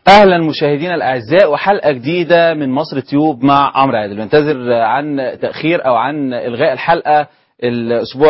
اهلا مشاهدينا الاعزاء وحلقه جديده من مصر تيوب مع عمرو عادل. بنعتذر عن تاخير او عن الغاء الحلقه الاسبوع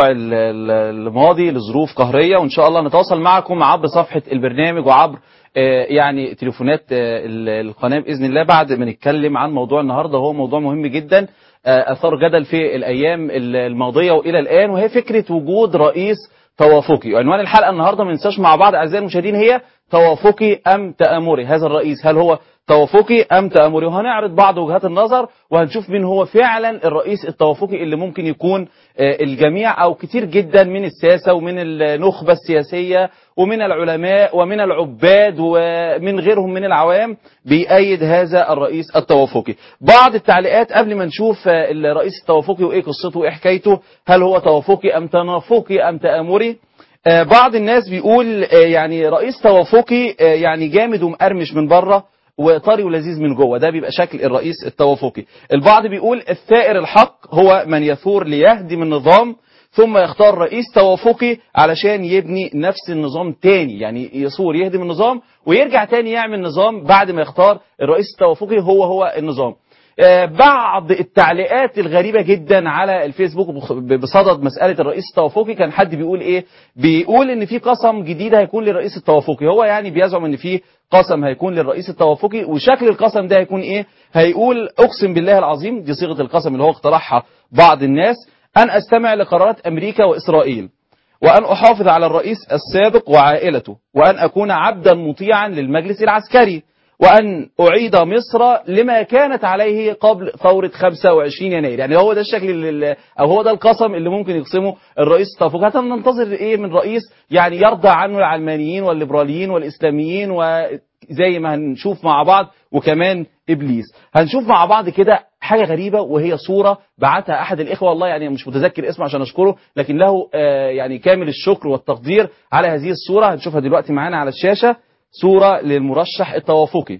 الماضي لظروف قهريه، وان شاء الله نتواصل معكم عبر صفحه البرنامج وعبر يعني تليفونات القناه باذن الله بعد ما نتكلم عن موضوع النهارده. هو موضوع مهم جدا اثار جدل في الايام الماضيه والى الان، وهي فكره وجود رئيس توافقي. عنوان الحلقه النهارده ما ننساش مع بعض اعزائي المشاهدين هي توافقي ام تآمري. هذا الرئيس هل هو توافقي ام تآمري؟ وهنعرض بعض وجهات النظر وهنشوف مين هو فعلا الرئيس التوافقي اللي ممكن يكون الجميع او كتير جدا من الساسه ومن النخبه السياسيه ومن العلماء ومن العباد ومن غيرهم من العوام بيأيد هذا الرئيس التوافقي. بعض التعليقات قبل ما نشوف الرئيس التوافقي وايه قصته وايه حكايته، هل هو توافقي ام تنافقي ام تآمري؟ بعض الناس بيقول يعني رئيس توافقي يعني جامد ومقرمش من بره وطري ولذيذ من جوه، ده بيبقى شكل الرئيس التوافقي. البعض بيقول الثائر الحق هو من يثور ليهدم النظام ثم يختار رئيس توافقي علشان يبني نفس النظام تاني، يعني يثور يهدم النظام ويرجع تاني يعمل نظام بعد ما يختار الرئيس التوافقي هو النظام. بعض التعليقات الغريبة جدا على الفيسبوك بصدد مسألة الرئيس التوافقي، كان حد بيقول ايه؟ بيقول ان في قسم جديد هيكون للرئيس التوافقي. هو يعني بيزعم ان في قسم هيكون للرئيس التوافقي، وشكل القسم ده هيكون ايه؟ هيقول اقسم بالله العظيم، دي صيغة القسم اللي هو اقترحها بعض الناس، ان استمع لقرارات امريكا واسرائيل، وان احافظ على الرئيس السابق وعائلته، وان اكون عبدا مطيعا للمجلس العسكري، وأن أعيد مصر لما كانت عليه قبل ثورة 25 يناير. يعني هو ده الشكل أو هو ده القسم اللي ممكن يقسمه الرئيس التوافقي. هننتظر إيه من رئيس يعني يرضى عنه العلمانيين والليبراليين والإسلاميين، وزي ما هنشوف مع بعض وكمان إبليس. هنشوف مع بعض كده حاجة غريبة، وهي صورة بعتها أحد الإخوة، والله يعني مش متذكر اسمه عشان أشكره، لكن له يعني كامل الشكر والتقدير على هذه الصورة. هنشوفها دلوقتي معانا على الشاشة، صورة للمرشح التوافقي،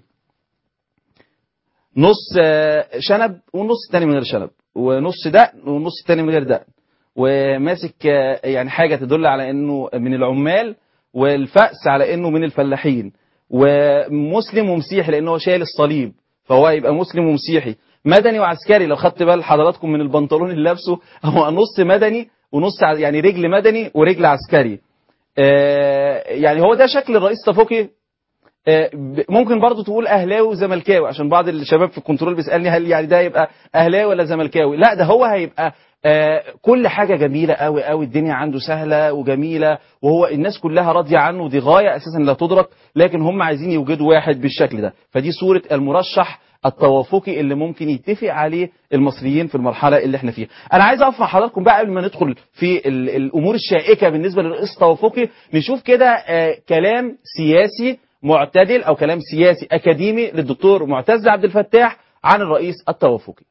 نص شنب والنص الثاني من غير شنب، ونص دقن والنص الثاني من غير دقن، وماسك يعني حاجة تدل على انه من العمال، والفأس على انه من الفلاحين، ومسلم ومسيحي لانه شايل الصليب فهو يبقى مسلم ومسيحي، مدني وعسكري. لو خدت بال حضراتكم من البنطلون اللي لابسه، هو نص مدني ونص يعني رجل مدني ورجل عسكري. يعني هو ده شكل الرئيس التوافقي. ممكن برضو تقول اهلاوي وزملكاوي، عشان بعض الشباب في الكنترول بيسالني هل يعني ده يبقى اهلاوي ولا زملكاوي؟ لا، ده هو هيبقى كل حاجه جميله قوي قوي، الدنيا عنده سهله وجميله، وهو الناس كلها راضيه عنه، ودي غايه اساسا لا تدرك، لكن هم عايزين يوجدوا واحد بالشكل ده. فدي صوره المرشح التوافقي اللي ممكن يتفق عليه المصريين في المرحله اللي احنا فيها. انا عايز اقف مع حضراتكم بقى قبل ما ندخل في الامور الشائكه بالنسبه للرئيس التوافقي، نشوف كده كلام سياسي معتدل او كلام سياسي اكاديمي للدكتور معتز عبد الفتاح عن الرئيس التوافقي.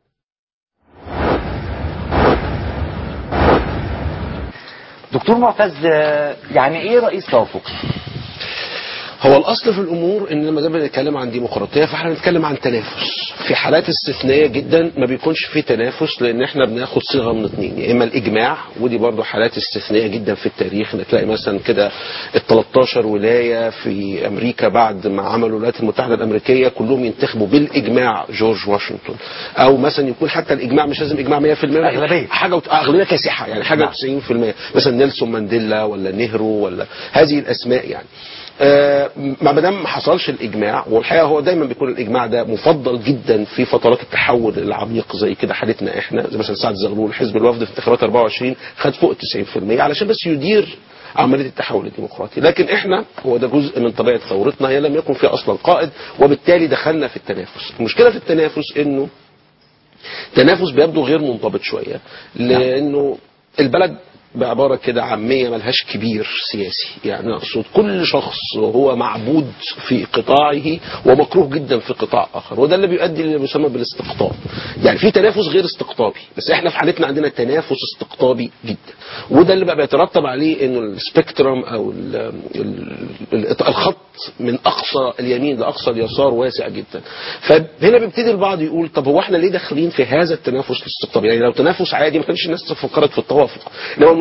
دكتور معتز، يعني ايه رئيس توافقي؟ هو الاصل في الامور ان لما بنتكلم عن ديمقراطيه فاحنا بنتكلم عن تنافس. في حالات استثنائيه جدا ما بيكونش في تنافس، لان احنا بناخد صيغه من اثنين، يا اما الاجماع، ودي برضو حالات استثنائيه جدا في التاريخ، تلاقي مثلا كده ال 13 ولايه في امريكا بعد ما عملوا الولايات المتحده الامريكيه كلهم ينتخبوا بالاجماع جورج واشنطن، او مثلا يكون حتى الاجماع مش لازم اجماع 100%، اغلبيه حاجه اغلبيه كاسحه، يعني حاجه 90%، مثلا نيلسون مانديلا ولا نهرو ولا هذه الاسماء. يعني ما دام ما حصلش الاجماع، والحقيقه هو دايما بيكون الاجماع ده مفضل جدا في فترات التحول العميق زي كده حالتنا احنا، زي مثلا سعد زغلول حزب الوفد في انتخابات 24 خد فوق 90% علشان بس يدير عمليه التحول الديمقراطي. لكن احنا هو ده جزء من طبيعه ثورتنا، هي لم يكن فيها اصلا قائد، وبالتالي دخلنا في التنافس. المشكله في التنافس انه التنافس بيبدو غير منضبط شويه، لانه البلد بعبارة كده عامية ملهاش كبير سياسي، يعني أقصد كل شخص هو معبود في قطاعه ومكروه جدا في قطاع آخر، وده اللي بيؤدي لما يسمى بالاستقطاب. يعني في تنافس غير استقطابي، بس احنا في حالتنا عندنا تنافس استقطابي جدا، وده اللي بقى بيترتب عليه انه السبيكترم او الخط من اقصى اليمين لاقصى اليسار واسع جدا. فهنا بيبتدي البعض يقول طب هو احنا ليه داخلين في هذا التنافس الاستقطابي؟ يعني لو تنافس عادي ما كانش الناس فكرت في التوافق. لو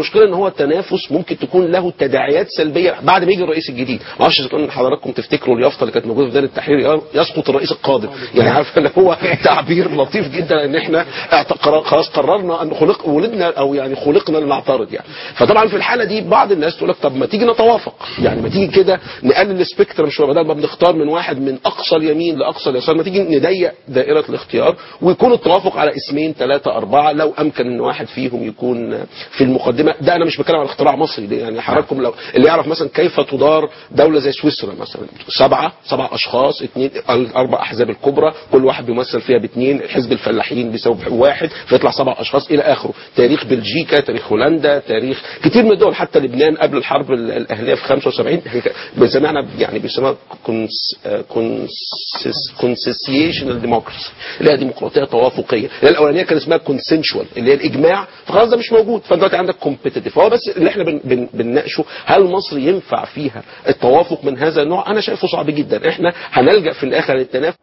المشكله ان هو التنافس ممكن تكون له تداعيات سلبيه بعد ما يجي الرئيس الجديد. ما اعرفش اذا كان حضراتكم تفتكروا اليافطه اللي كانت موجوده في دار التحرير يسقط الرئيس القادم، يعني عارف اللي هو تعبير لطيف جدا ان احنا خلاص قررنا ان ولدنا او يعني خلقنا لنعترض يعني. فطبعا في الحاله دي بعض الناس تقول لك طب ما تيجي نتوافق، يعني ما تيجي كده نقلل السبيكترم شويه، بدل ما بنختار من واحد من اقصى اليمين لاقصى اليسار، ما تيجي نضيق دائره الاختيار ويكون التوافق على اسمين 3 4 لو امكن ان واحد فيهم يكون في المقدمه. ده انا مش بتكلم على اختراع مصري، ده يعني حضراتكم لو اللي يعرف مثلا كيف تدار دوله زي سويسرا مثلا، 7 اشخاص، 4 احزاب الكبرى، كل واحد بيمثل فيها ب2، حزب الفلاحين بيساوي 1 فيطلع 7 اشخاص الى اخره. تاريخ بلجيكا، تاريخ هولندا، تاريخ كتير من الدول، حتى لبنان قبل الحرب الاهليه في 75 بنسميها يعني بيسموها كونسيسيشنال ديموكراسي، اللي هي ديمقراطيه توافقيه. اللي هي الاولانيه كان اسمها كونسنشوال اللي هي الاجماع، فخلاص ده مش موجود، فدلوقتي عندك كومبيتيتيف. هو بس اللي احنا بنناقشه هل مصر ينفع فيها التوافق من هذا النوع؟ انا شايفه صعب جدا. احنا هنلجا في الاخر للتنافس.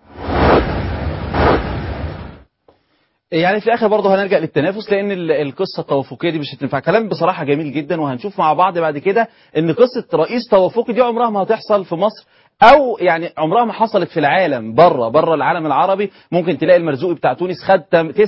يعني في الاخر برضه هنرجع للتنافس، لان القصه التوافقيه دي مش هتنفع. كلام بصراحه جميل جدا، وهنشوف مع بعض بعد كده ان قصه رئيس توافقي دي عمرها ما هتحصل في مصر، او يعني عمرها ما حصلت في العالم. بره العالم العربي ممكن تلاقي المرزوقي بتاع تونس خد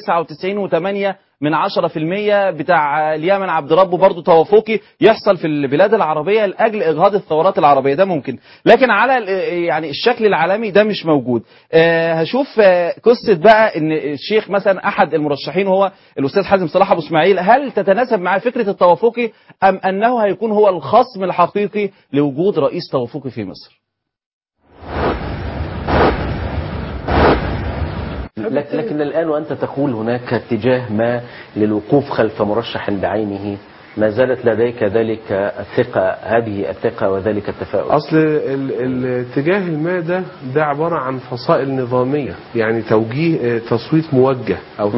99.8% بتاع اليمن عبد ربه برضه توافقي يحصل في البلاد العربيه لاجل اجهاض الثورات العربيه، ده ممكن. لكن على يعني الشكل العالمي ده مش موجود. هشوف قصه بقى ان الشيخ مثلا احد المرشحين هو الاستاذ حازم صلاح ابو اسماعيل، هل تتناسب مع فكره التوافقي ام انه هيكون هو الخصم الحقيقي لوجود رئيس توافقي في مصر؟ لكن الآن وأنت تقول هناك اتجاه ما للوقوف خلف مرشح بعينه، ما زالت لديك ذلك الثقة، هذه الثقة وذلك التفاؤل؟ أصل الاتجاه الماء ده عبارة عن فصائل نظامية، يعني توجيه تصويت موجه أو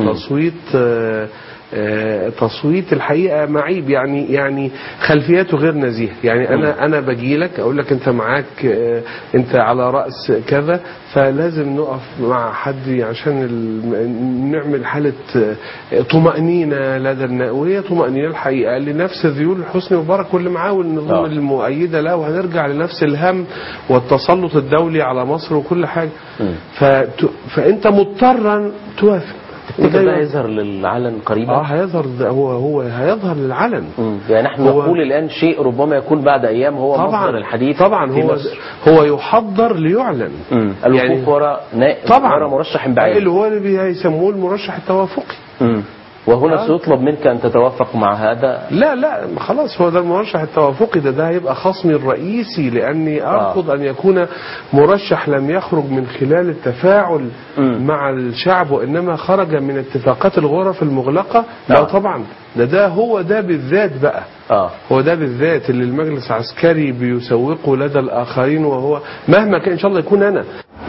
تصويت الحقيقة معيب، يعني خلفياته غير نزيهة. يعني أنا باجي لك أقول لك أنت معاك، أنت على رأس كذا، فلازم نقف مع حد عشان نعمل حالة طمأنينة لدى الناس، وهي طمأنينة الحقيقة لنفس ذيول حسني مبارك واللي معاه والنظام المؤيدة له، وهنرجع لنفس الهم والتسلط الدولي على مصر وكل حاجة. فأنت مضطرا توافق. وده ده هيظهر للعلن قريبا؟ هيظهر، هو هيظهر للعلن. يعني نحن نقول الآن شيء ربما يكون بعد أيام هو مصدر الحديث. طبعا هو يحضر ليعلن. الوقوف يعني وراء مرشح بعيد اللي هو اللي بيسموه المرشح التوافقي. وهنا سيطلب منك أن تتوافق مع هذا؟ لا خلاص، هو ده المرشح التوافقي، ده هيبقى خصمي الرئيسي، لأني أرفض أن يكون مرشح لم يخرج من خلال التفاعل مع الشعب، وإنما خرج من اتفاقات الغرف المغلقة. لا طبعا، هو ده بالذات بقى. هو ده بالذات اللي المجلس العسكري بيسوقه لدى الآخرين، وهو مهما كان إن شاء الله يكون أنا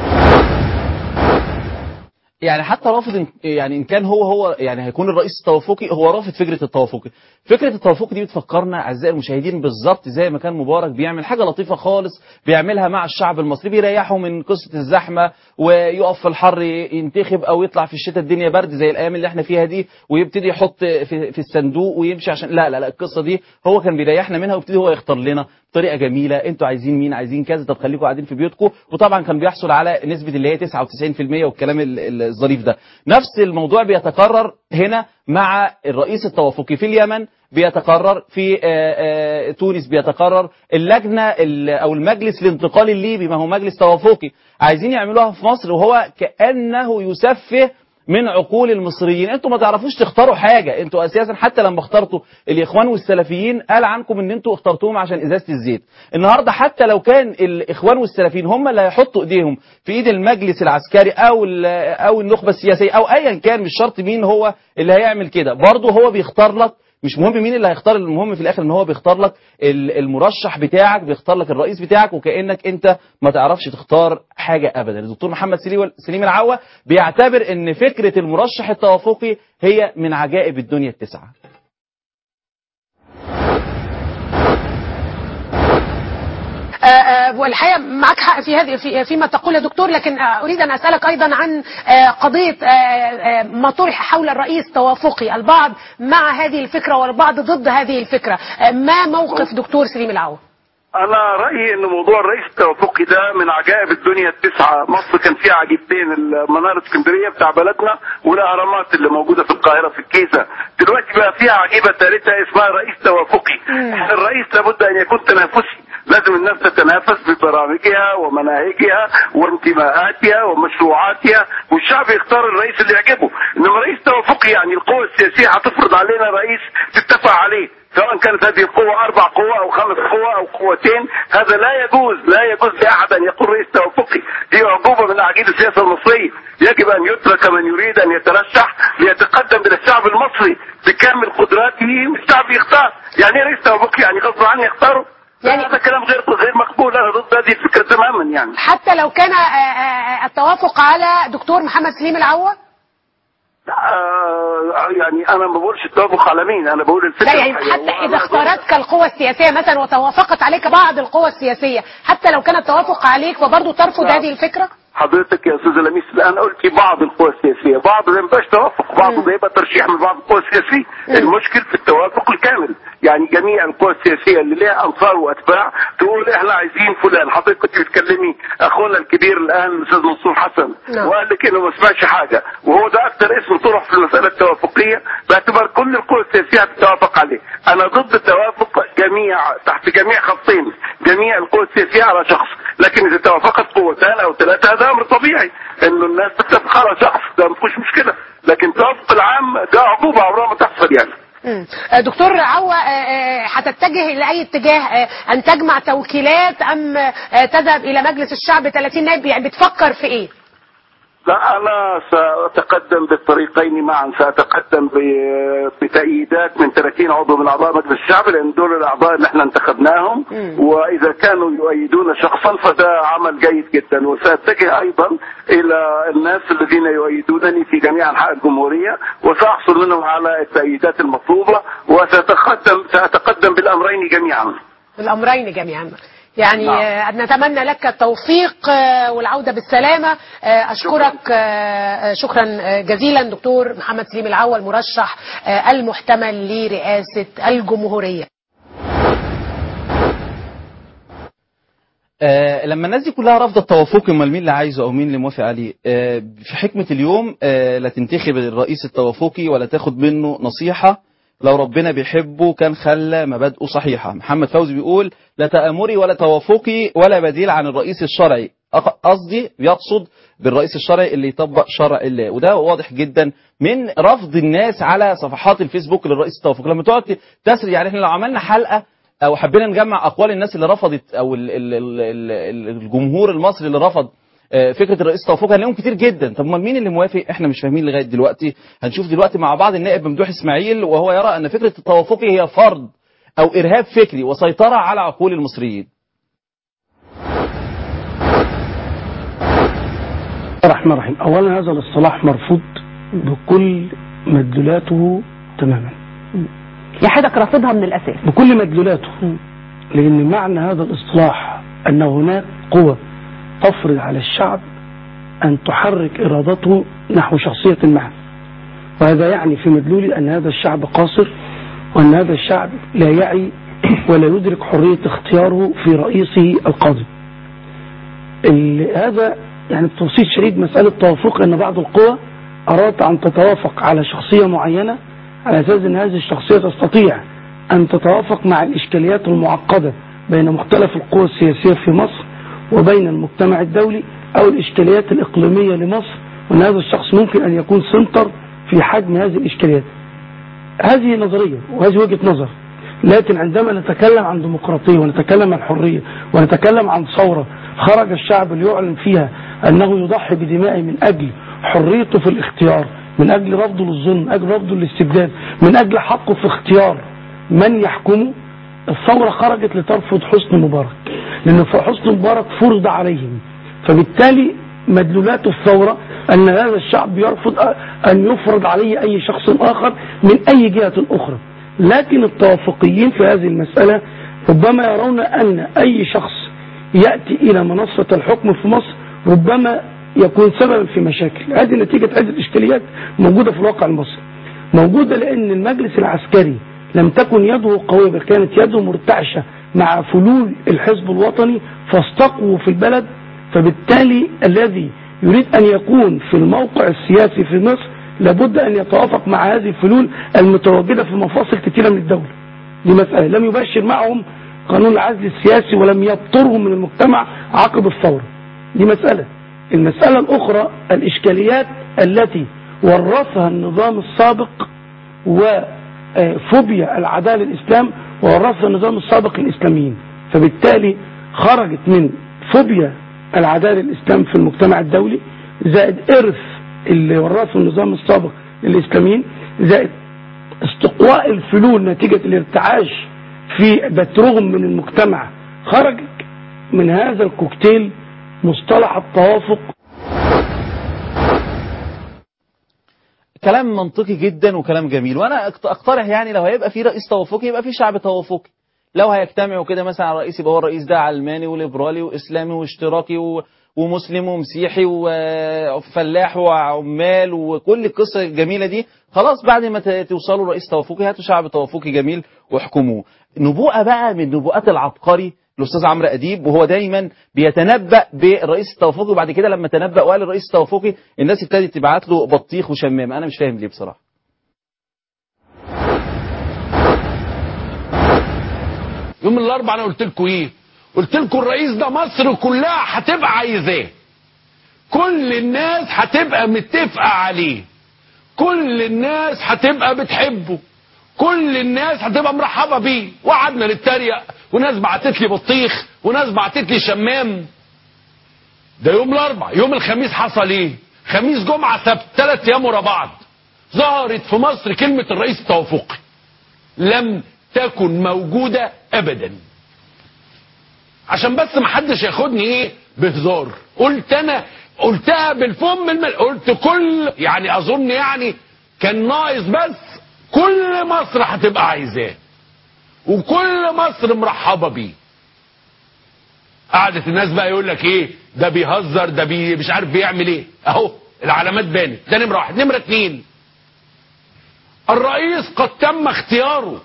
يعني حتى رافض، يعني ان كان هو يعني هيكون الرئيس التوافقي، هو رافض فكره التوافقي. فكره التوافقي دي بتفكرنا اعزائي المشاهدين بالظبط زي ما كان مبارك بيعمل حاجه لطيفه خالص، بيعملها مع الشعب المصري، بيريحه من قصه الزحمه ويقف في الحر ينتخب، او يطلع في الشتاء الدنيا برد زي الايام اللي احنا فيها دي ويبتدي يحط في الصندوق ويمشي عشان لا القصه دي هو كان بيريحنا منها، ويبتدي هو يختار لنا بطريقه جميله، انتوا عايزين مين، عايزين كذا، طب خليكم قاعدين في بيوتكم. وطبعا كان بيحصل على نسبه اللي هي 99% والكلام الظريف ده. نفس الموضوع بيتكرر هنا مع الرئيس التوافقي في اليمن، بيتكرر في تونس، بيتكرر اللجنه او المجلس الانتقالي الليبي، ما هو مجلس توافقي، عايزين يعملوها في مصر، وهو كانه يسفه من عقول المصريين. انتوا ما تعرفوش تختاروا حاجه، انتوا اساسا حتى لما اخترتوا الاخوان والسلفيين قال عنكم ان انتوا اخترتوهم عشان ازازه الزيت. النهارده حتى لو كان الاخوان والسلفيين هم اللي هيحطوا ايديهم في ايد المجلس العسكري او النخبه السياسيه او ايا كان، مش شرط مين هو اللي هيعمل كده، برضه هو بيختار لك، مش مهم مين اللي هيختار، المهم في الاخر ان هو بيختار لك المرشح بتاعك، بيختار لك الرئيس بتاعك، وكانك انت ما تعرفش تختار حاجه ابدا. الدكتور محمد سليم العوا بيعتبر ان فكره المرشح التوافقي هي من عجائب الدنيا التسعه. والحقيقه معك حق في هذه فيما تقول يا دكتور، لكن اريد ان اسالك ايضا عن قضيه ما طرح حول الرئيس توافقي، البعض مع هذه الفكره والبعض ضد هذه الفكره، ما موقف دكتور سليم العوا؟ انا رايي ان موضوع الرئيس التوافقي ده من عجائب الدنيا التسعه. مصر كان فيها عجيبتين، مناره اسكندريه بتاع بلدنا والاهرامات اللي موجوده في القاهره في الجيزه. دلوقتي بقى فيها عجيبه ثالثه اسمها رئيس توافقي. الرئيس لابد ان يكون تنافسي، لازم الناس تتنافس ببرامجها ومناهجها وانتماءاتها ومشروعاتها، والشعب يختار الرئيس اللي يعجبه. انما رئيس توافقي يعني القوى السياسيه هتفرض علينا رئيس تتفق عليه، سواء كانت هذه القوة 4 قوى أو 5 قوى أو قوتين. هذا لا يجوز لأحد أن يقول رئيس توافقي. دي عقوبة من أعاجيب السياسة المصرية. يجب أن يترك من يريد أن يترشح ليتقدم إلى الشعب المصري بكامل قدراته، والشعب يختار. يعني ايه رئيس توافقي؟ يعني غصب عنه يختاره؟ يعني هذا كلام غير مقبول. أنا ضد هذه الفكرة تماما. يعني حتى لو كان التوافق على دكتور محمد سليم العوا؟ يعني انا ما بقولش التوافق على مين، انا بقول الفكره. لا يعني حتى اذا اختارتك القوى السياسيه مثلا وتوافقت عليك بعض القوى السياسيه، حتى لو كان التوافق عليك وبرضه ترفض هذه الفكره؟ حضرتك يا استاذ لميس الان قلتي بعض القوى السياسيه، بعض ما يبقاش توافق، بعض ده يبقى ترشيح من بعض القوى السياسيه. المشكل في التوافق الكامل، يعني جميع القوى السياسيه اللي لها انصار واتباع تقول احنا عايزين فلان. حضرتك كنت بتكلمي اخونا الكبير الان الاستاذ منصور حسن وقال لك انه ما سمعش حاجه، وهو ده اكثر اسم طرح في المساله التوافقيه باعتبار كل القوى السياسيه هتتوافق عليه. انا ضد التوافق تحت جميع خطين، جميع القوى السياسيه على شخص، لكن اذا توافقت قوتان او 3 هذا امر طبيعي انه الناس تتفق على شخص، ده ما فيش مشكله. لكن التوافق العام ده عقوبه عمرها ما تحصل. يعني دكتور عوا، هتتجه الى اي اتجاه؟ ان تجمع توكيلات ام تذهب الى مجلس الشعب 30 نائب؟ يعني بتفكر في ايه؟ لا انا ساتقدم بالطريقين معا. ساتقدم بتأييدات من 30 عضو من اعضاء مجلس الشعب، لان دول الاعضاء اللي احنا انتخبناهم، واذا كانوا يؤيدون شخصا فده عمل جيد جدا. وساتجه ايضا الى الناس الذين يؤيدونني في جميع انحاء الجمهوريه، وساحصل منهم على التأييدات المطلوبه، وساتقدم بالامرين جميعا. الامرين جميعا. يعني نتمنى لك التوفيق والعودة بالسلامة. أشكرك شكرا جزيلا دكتور محمد سليم العوا، المرشح المحتمل لرئاسة الجمهورية. لما الناس دي كلها رافضه التوافق، امال مين اللي عايزه او مين اللي موافق عليه؟ في حكمة اليوم لا تنتخب الرئيس التوافقي ولا تاخد منه نصيحة. لو ربنا بيحبه كان خلى مبادئه صحيحة. محمد فوزي بيقول لا تآمري ولا توافقي ولا بديل عن الرئيس الشرعي. قصدي بيقصد بالرئيس الشرعي اللي يطبق شرع الله، وده واضح جدا من رفض الناس على صفحات الفيسبوك للرئيس التوافقي. لما تقعد تسري، يعني احنا لو عملنا حلقة او حبينا نجمع اقوال الناس اللي رفضت او الجمهور المصري اللي رفض فكرة الرئيس التوافقي هنلاقيهم كتير جدا. طب مين اللي موافق؟ احنا مش فاهمين لغاية دلوقتي. هنشوف دلوقتي مع بعض النائب ممدوح اسماعيل، وهو يرى ان فكرة التوافقي هي فرض او ارهاب فكري وسيطرة على عقول المصريين. الرحمن الرحيم. اولا هذا الاصطلاح مرفوض بكل مدلولاته تماما. يا حضرتك رافضها من الاساس بكل مدلولاته، لان معنى هذا الاصطلاح ان هناك قوة تفرض على الشعب أن تحرك إرادته نحو شخصية ما، وهذا يعني في مدلول أن هذا الشعب قاصر، وأن هذا الشعب لا يعي ولا يدرك حرية اختياره في رئيسه القادم. هذا يعني بتوصيل شديد مسألة توافق أن بعض القوى أرادت أن تتوافق على شخصية معينة على أساس أن هذه الشخصية تستطيع أن تتوافق مع الإشكاليات المعقدة بين مختلف القوى السياسية في مصر وبين المجتمع الدولي أو الإشكاليات الإقليمية لمصر، وأن هذا الشخص ممكن أن يكون سنتر في حجم هذه الإشكاليات. هذه نظرية وهذه وجهة نظر، لكن عندما نتكلم عن ديمقراطية ونتكلم عن حرية ونتكلم عن ثورة خرج الشعب ليعلن فيها أنه يضحي بدمائه من أجل حريته في الاختيار، من أجل رفضه للظلم، من أجل رفضه للاستبداد، من أجل حقه في اختيار من يحكمه، الثورة خرجت لترفض حسني مبارك، لأن حسني مبارك فرض عليهم. فبالتالي مدلولات الثورة أن هذا الشعب يرفض أن يفرض عليه أي شخص آخر من أي جهة أخرى. لكن التوافقيين في هذه المسألة ربما يرون أن أي شخص يأتي إلى منصة الحكم في مصر ربما يكون سببا في مشاكل. هذه نتيجة عدة إشكاليات موجودة في الواقع المصري، موجودة لأن المجلس العسكري لم تكن يده قوية بل كانت يده مرتعشة مع فلول الحزب الوطني فاستقووا في البلد. فبالتالي الذي يريد أن يكون في الموقع السياسي في مصر لابد أن يتوافق مع هذه الفلول المتواجدة في مفاصل كثيرة من الدولة. دي مسألة. لم يبشر معهم قانون العزل السياسي ولم يبطرهم من المجتمع عقب الثورة. دي مسألة. المسألة الأخرى الإشكاليات التي ورثها النظام السابق وفوبيا العدالة الإسلام وورثها النظام السابق الإسلاميين. فبالتالي خرجت من فوبيا العدالة الإسلام في المجتمع الدولي زائد إرث اللي ورثه النظام السابق للإسلاميين زائد استقواء الفلول نتيجة الارتعاش في بترهم من المجتمع. خرج من هذا الكوكتيل مصطلح التوافق. كلام منطقي جدا وكلام جميل، وانا اقترح يعني لو هيبقى في رئيس توافقي يبقى في شعب توافقي. لو هيجتمعوا كده مثلا على الرئيس يبقى هو الرئيس ده علماني وليبرالي واسلامي واشتراكي ومسلم ومسيحي وفلاح وعمال وكل القصه الجميله دي. خلاص بعد ما توصلوا رئيس توافقي هاتوا شعب توافقي جميل واحكموه. نبوءه بقى من نبوءات العبقري الاستاذ عمرو اديب، وهو دايما بيتنبأ بالرئيس التوافقي، وبعد كده لما تنبأ وقال الرئيس التوافقي الناس ابتدت تبعت له بطيخ وشمام. انا مش فاهم ليه بصراحه. يوم الاربعاء انا قلت لكم ايه؟ قلت لكم الرئيس ده مصر كلها هتبقى عايزاه، كل الناس هتبقى متفقه عليه، كل الناس هتبقى بتحبه، كل الناس هتبقى مرحبه بيه. وقعدنا نتريق وناس بعتت لي بطيخ وناس بعتت لي شمام. ده يوم الاربعاء. يوم الخميس حصل ايه؟ خميس جمعه سبت 3 ايام ورا بعض ظهرت في مصر كلمه الرئيس التوافقي. لم تكن موجوده ابدا. عشان بس ما حدش ياخدني ايه بهزار، قلتها بالفم قلت كل يعني اظن يعني كان ناقص بس كل مصر هتبقى عايزاه وكل مصر مرحبه بيه. قعدت الناس بقى يقول لك ايه ده بيهزر، ده مش عارف بيعمل ايه. اهو العلامات بانت. ده نمره 1. نمره 2 الرئيس قد تم اختياره،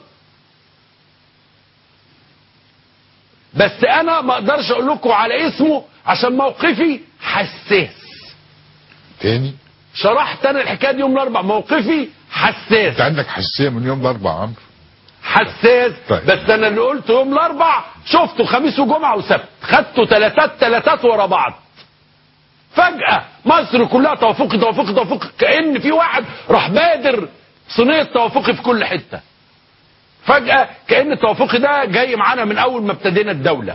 بس انا ما اقدرش اقول لكم على اسمه عشان موقفي حساس. تاني شرحت انا الحكايه دي يوم الاربعاء. موقفي حساس. انت عندك حساسيه من يوم الاربعاء يا عمرو؟ حساس. طيب. بس انا اللي قلته يوم الاربعاء شفته خميس وجمعه وسبت، خدته ثلاثات ورا بعض. فجاه مصر كلها توافقي توافقي توافقي، كأن في واحد راح بادر صينيه توافقي في كل حته. فجاه كأن التوافقي ده جاي معانا من اول ما ابتدينا الدوله.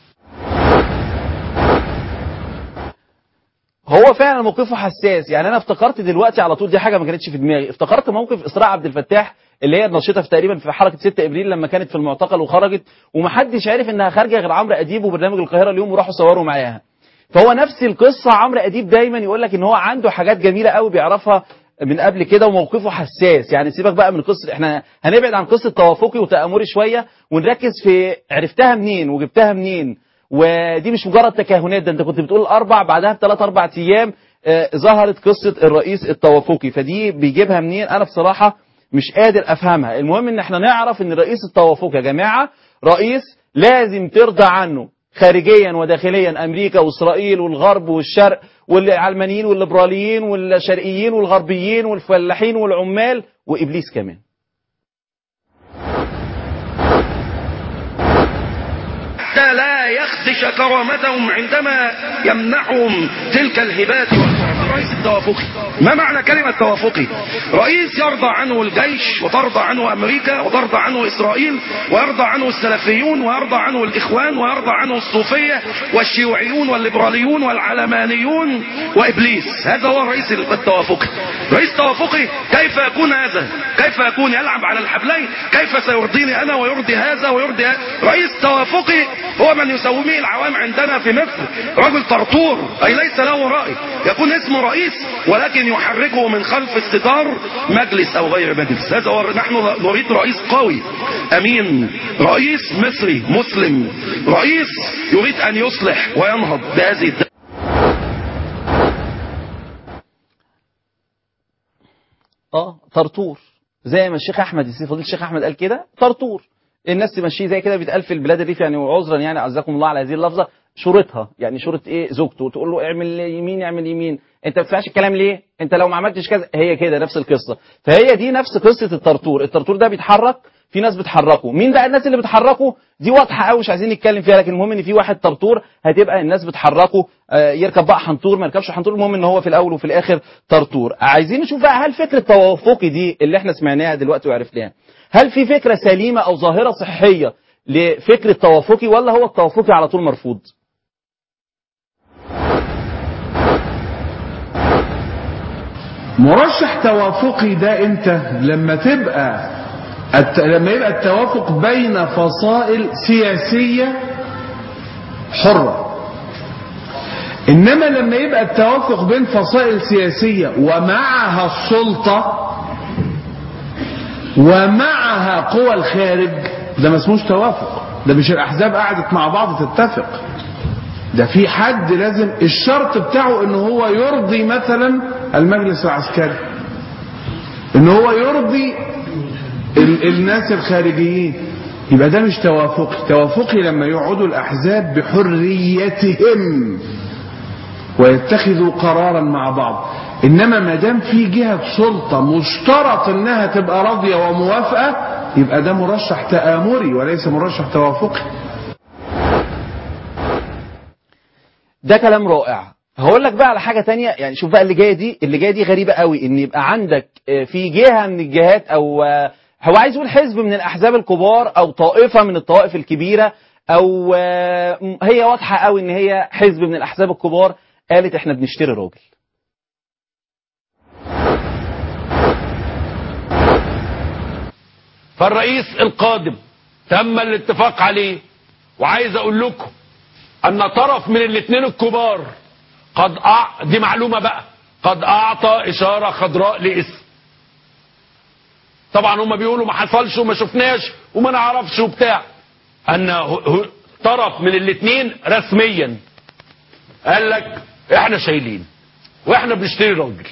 هو فعلا موقفه حساس. يعني انا افتكرت دلوقتي على طول، دي حاجه ما كانتش في دماغي، افتكرت موقف اسراء عبد الفتاح اللي هي الناشطه في تقريبا في حركه 6 ابريل لما كانت في المعتقل وخرجت ومحدش عارف انها خارجه غير عمرو اديب وبرنامج القاهره اليوم وراحوا صوروا معاها. فهو نفس القصه. عمرو اديب دايما يقول لك ان هو عنده حاجات جميله قوي بيعرفها من قبل كده وموقفه حساس. يعني سيبك بقى من قصه، احنا هنبعد عن قصه توافقي وتآمري شويه ونركز في عرفتها منين وجبتها منين. ودي مش مجرد تكهنات، ده انت كنت بتقول الاربع بعدها ب3-4 ايام ظهرت قصه الرئيس التوافقي. فدي بيجيبها منين؟ انا بصراحه مش قادر افهمها. المهم ان احنا نعرف ان الرئيس التوافقي يا جماعه رئيس لازم ترضى عنه خارجيا وداخليا امريكا واسرائيل والغرب والشرق والعلمانيين والليبراليين والشرقيين والغربيين والفلاحين والعمال وابليس كمان. حتى لا يخدش كرامتهم عندما يمنحهم تلك الهبات. الرئيس التوافقي، ما معنى كلمة توافقي؟ رئيس يرضى عنه الجيش وترضى عنه أمريكا وترضى عنه إسرائيل ويرضى عنه السلفيون ويرضى عنه الإخوان ويرضى عنه الصوفية والشيوعيون والليبراليون والعلمانيون وإبليس. هذا هو الرئيس التوافقي. رئيس توافقي كيف يكون هذا؟ كيف يكون يلعب على الحبلين؟ كيف سيرضيني أنا ويرضي هذا ويرضي هذا؟ رئيس توافقي هو من يسومه العوام عندنا في مصر رجل طرطور، أي ليس له رأي، يكون اسمه رئيس ولكن يحركه من خلف الستار مجلس أو غير مجلس. هذا هو نحن نريد رئيس قوي أمين، رئيس مصري مسلم، رئيس يريد أن يصلح وينهض بهذه الدولة. طرطور زي ما الشيخ احمد فضيله الشيخ احمد قال كده، طرطور الناس تمشيه زي كده. بيتقال في البلاد الريف يعني، وعذرا يعني عزكم الله على هذه اللفظه، شورتها يعني شورت ايه زوجته، تقول له اعمل يمين يعمل يمين، انت ما بتسمعش الكلام ليه، انت لو ما عملتش كذا، هي كده نفس القصه. فهي دي نفس قصه الطرطور. الطرطور ده بيتحرك، في ناس بتحركه. مين بقى الناس اللي بتحركه؟ دي واضحه قوي مش عايزين نتكلم فيها، لكن المهم ان في واحد طرطور هتبقى الناس بتحركه. يركب بقى حنطور ما يركبش حنطور، المهم ان هو في الاول وفي الاخر طرطور. عايزين نشوف بقى هل فكره التوافقي دي اللي احنا سمعناها دلوقتي وعرفناها، هل في فكره سليمه او ظاهره صحيه لفكره التوافقي، ولا هو التوافقي على طول مرفوض؟ مرشح توافقي ده انت لما يبقى التوافق بين فصائل سياسية حرة، انما لما يبقى التوافق بين فصائل سياسية ومعها السلطة ومعها قوى الخارج، ده ما اسموش توافق. ده مش الاحزاب قعدت مع بعض تتفق، ده في حد لازم الشرط بتاعه ان هو يرضي مثلا المجلس العسكري، ان هو يرضي الناس الخارجيين، يبقى ده مش توافقي. توافقي لما يقعدوا الاحزاب بحريتهم ويتخذوا قرارا مع بعض. انما ما دام في جهة سلطة مشترط انها تبقى راضية وموافقة، يبقى ده مرشح تآمري وليس مرشح توافقي. ده كلام رائع. هقول لك بقى على حاجة تانية، يعني شوف بقى اللي جاية دي غريبة قوي، ان يبقى عندك في جهة من الجهات، او هو عايز يقول حزب من الاحزاب الكبار، او طائفة من الطوائف الكبيرة، او هي واضحة قوي ان هي حزب من الاحزاب الكبار قالت احنا بنشتري راجل. فالرئيس القادم تم الاتفاق عليه، وعايز اقول لكم ان طرف من الاثنين الكبار دي معلومة بقى، قد اعطى اشارة خضراء لاسم. طبعا هم بيقولوا ما حصلش وما شفناش وما نعرفش وبتاع، ان طرف من الاثنين رسميا قال لك احنا شايلين واحنا بنشتري راجل.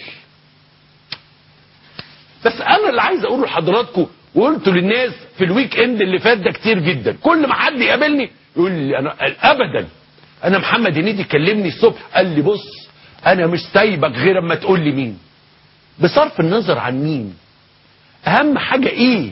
بس انا اللي عايز اقوله لحضراتكم وقلته للناس في الويك اند اللي فات ده كتير جدا، كل ما حد يقابلني يقول لي انا ابدا، انا محمد هنيدي كلمني الصبح قال لي بص انا مش سايبك غير اما تقول لي مين، بصرف النظر عن مين، اهم حاجه ايه.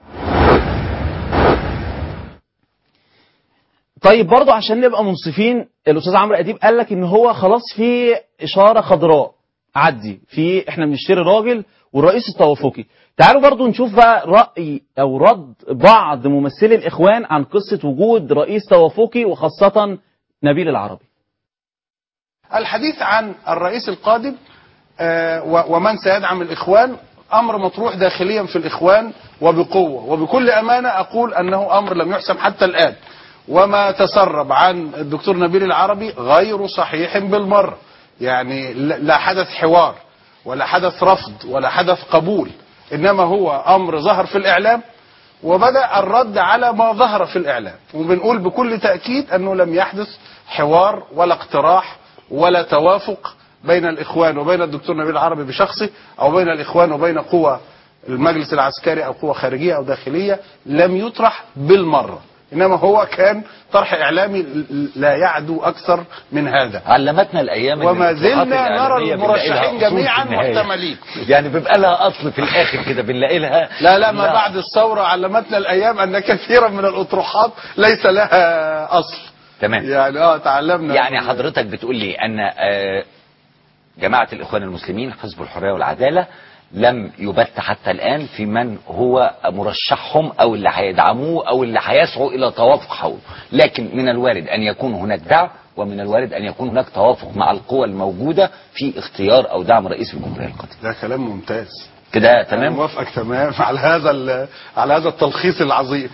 طيب برضه عشان نبقى منصفين، الاستاذ عمرو اديب قال لك ان هو خلاص في اشاره خضراء عدي في احنا بنشتري راجل والرئيس التوافقي. تعالوا برضه نشوف بقى راي او رد بعض ممثلي الاخوان عن قصه وجود رئيس توافقي، وخاصه نبيل العربي. الحديث عن الرئيس القادم ومن سيدعم الإخوان أمر مطروح داخليا في الإخوان وبقوة، وبكل أمانة أقول أنه أمر لم يحسم حتى الآن، وما تسرب عن الدكتور نبيل العربي غير صحيح بالمرة. يعني لا حدث حوار ولا حدث رفض ولا حدث قبول، إنما هو أمر ظهر في الإعلام وبدأ الرد على ما ظهر في الإعلام، وبنقول بكل تأكيد أنه لم يحدث حوار ولا اقتراح ولا توافق بين الإخوان وبين الدكتور نبيل العربي بشخصه، أو بين الإخوان وبين قوى المجلس العسكري أو قوى خارجية أو داخلية، لم يطرح بالمرة، إنما هو كان طرح إعلامي لا يعدو أكثر من هذا. علمتنا الأيام وما زلنا نرى المرشحين جميعا محتملين، يعني بيبقى لها أصل في الآخر كده بنلاقي لها. لا ما بعد الثورة علمتنا الأيام أن كثيرا من الأطروحات ليس لها أصل. تمام. يعني تعلمنا. يعني حضرتك بتقول لي أن جماعة الإخوان المسلمين حزب الحرية والعدالة لم يبت حتى الآن في من هو مرشحهم أو اللي هيدعموه أو اللي هيسعوا إلى توافق حوله، لكن من الوارد أن يكون هناك دعم، ومن الوارد أن يكون هناك توافق مع القوى الموجودة في اختيار أو دعم رئيس الجمهورية القادم. ده كلام ممتاز كده. تمام. موافقك تمام على هذا التلخيص العظيم.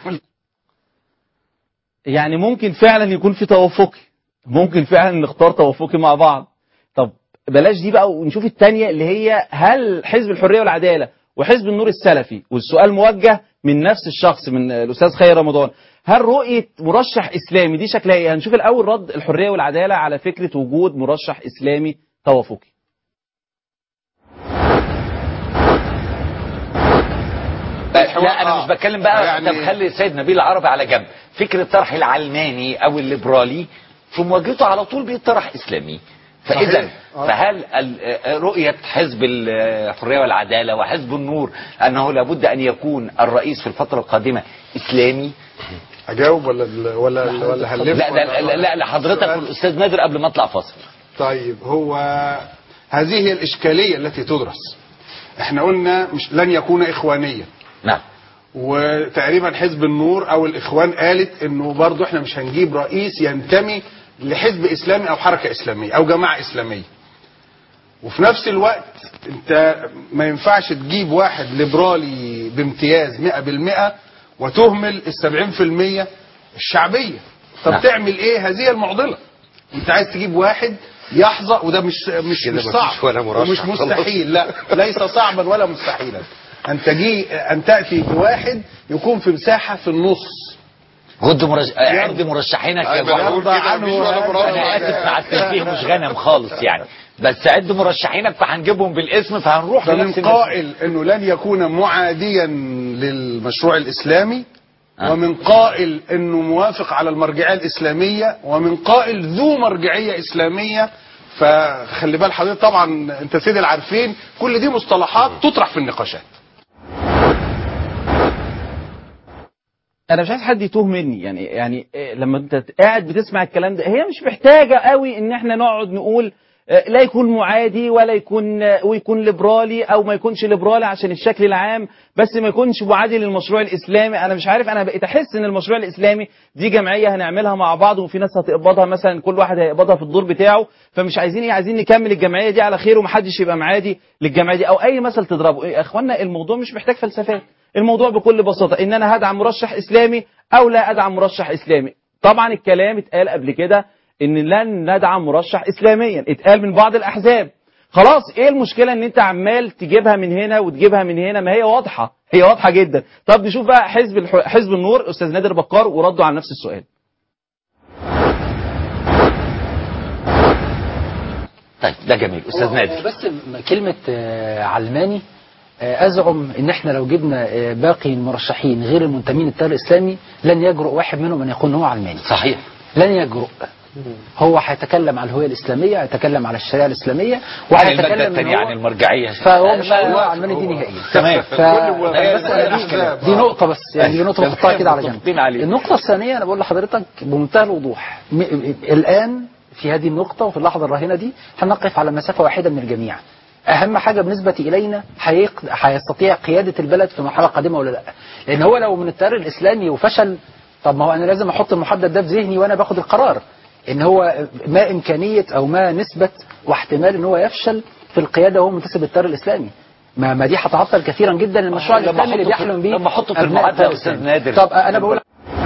يعني ممكن فعلا يكون في توافقي، ممكن فعلا نختار توافقي مع بعض. طب بلاش دي بقى ونشوف الثانيه اللي هي هل حزب الحريه والعداله وحزب النور السلفي، والسؤال موجه من نفس الشخص من الاستاذ خير رمضان، هل رؤيه مرشح اسلامي دي شكلها ايه؟ هنشوف الاول رد الحريه والعداله على فكره وجود مرشح اسلامي توافقي. لا انا مش بتكلم بقى يعني طب خلي السيد نبيل العربي على جنب. فكره طرح العلماني او الليبرالي في مواجهته على طول بيطرح اسلامي. فاذا فهل رؤيه حزب الحريه والعداله وحزب النور انه لابد ان يكون الرئيس في الفتره القادمه اسلامي؟ اجاوب ولا هلف؟ لا لحضرتك والاستاذ نادر قبل ما اطلع فاصل. طيب هو هذه هي الاشكاليه التي تدرس. احنا قلنا مش لن يكون اخوانيا. نعم. وتقريبا حزب النور او الاخوان قالت انه برضو احنا مش هنجيب رئيس ينتمي لحزب اسلامي او حركه اسلاميه او جماعه اسلاميه. وفي نفس الوقت انت ما ينفعش تجيب واحد ليبرالي بامتياز 100% وتهمل ال 70% الشعبيه. طب نعم. تعمل ايه؟ هذه المعضله. انت عايز تجيب واحد يحظى، وده مش صعب ومش مستحيل. لا ليس صعبا ولا مستحيلا ان تاتي بواحد يكون في مساحه في النص. عد مرشحينك يا ابو انا اسف مع التنبيه مش غنم خالص يعني، بس عد مرشحينك فهنجيبهم بالاسم فهنروح من قائل انه لن يكون معاديا للمشروع الاسلامي، ومن قائل انه موافق على المرجعيه الاسلاميه، ومن قائل ذو مرجعيه اسلاميه. فخلي بال حضرتك طبعا انت سيد العارفين كل دي مصطلحات تطرح في النقاشات. انا مش عايز حد يتوه مني يعني لما انت قاعد بتسمع الكلام ده هي مش محتاجه قوي ان احنا نقعد نقول لا يكون معادي ولا يكون ليبرالي او ما يكونش ليبرالي عشان الشكل العام، بس ما يكونش معادي للمشروع الاسلامي. انا مش عارف، انا بقيت احس ان المشروع الاسلامي دي جمعيه هنعملها مع بعض وفي ناس هتقبضها مثلا، كل واحد هيقبضها في الدور بتاعه، فمش عايزين عايزين نكمل الجمعيه دي على خير ومحدش يبقى معادي للجمعيه دي او اي مثل تضربه. يا اخوانا الموضوع مش محتاج فلسفات، الموضوع بكل بساطه ان انا هدعم مرشح اسلامي او لا ادعم مرشح اسلامي. طبعا الكلام اتقال قبل كده ان لن ندعم مرشح اسلاميا، اتقال من بعض الاحزاب. خلاص ايه المشكله ان انت عمال تجيبها من هنا وتجيبها من هنا؟ ما هي واضحه، هي واضحه جدا. طب نشوف بقى حزب النور استاذ نادر بكار وردوا على نفس السؤال. طيب ده جميل استاذ نادر. بس كلمه علماني أزعم إن إحنا لو جبنا باقي المرشحين غير المنتمين للتيار الإسلامي لن يجرؤ واحد منهم أن يكون هو علماني. صحيح. لن يجرؤ. هو هيتكلم على الهوية الإسلامية، هيتكلم على الشريعة الإسلامية، وهيتكلم عن المرجعية، فهو مش هو علماني دي نهائيا. تمام. دي نقطة بس يعني دي نقطة نحطها كده على جنب. النقطة الثانية أنا بقول لحضرتك بمنتهى الوضوح الآن في هذه النقطة وفي اللحظة الراهنة دي هنقف على مسافة واحدة من الجميع. أهم حاجة بالنسبة إلينا هيستطيع قيادة البلد في مرحلة قادمة ولا لا؟ لأن هو لو من التيار الإسلامي وفشل، طب ما هو أنا لازم أحط المحدد ده في ذهني وأنا باخد القرار إن هو ما إمكانية أو ما نسبة واحتمال إن هو يفشل في القيادة وهو منتسب للتيار الإسلامي. ما دي هتعطل كثيرا جدا المشروع الإسلامي اللي بيحلم بيه. لما أحطه في المعدل يا أستاذ نادر. طب أنا بقول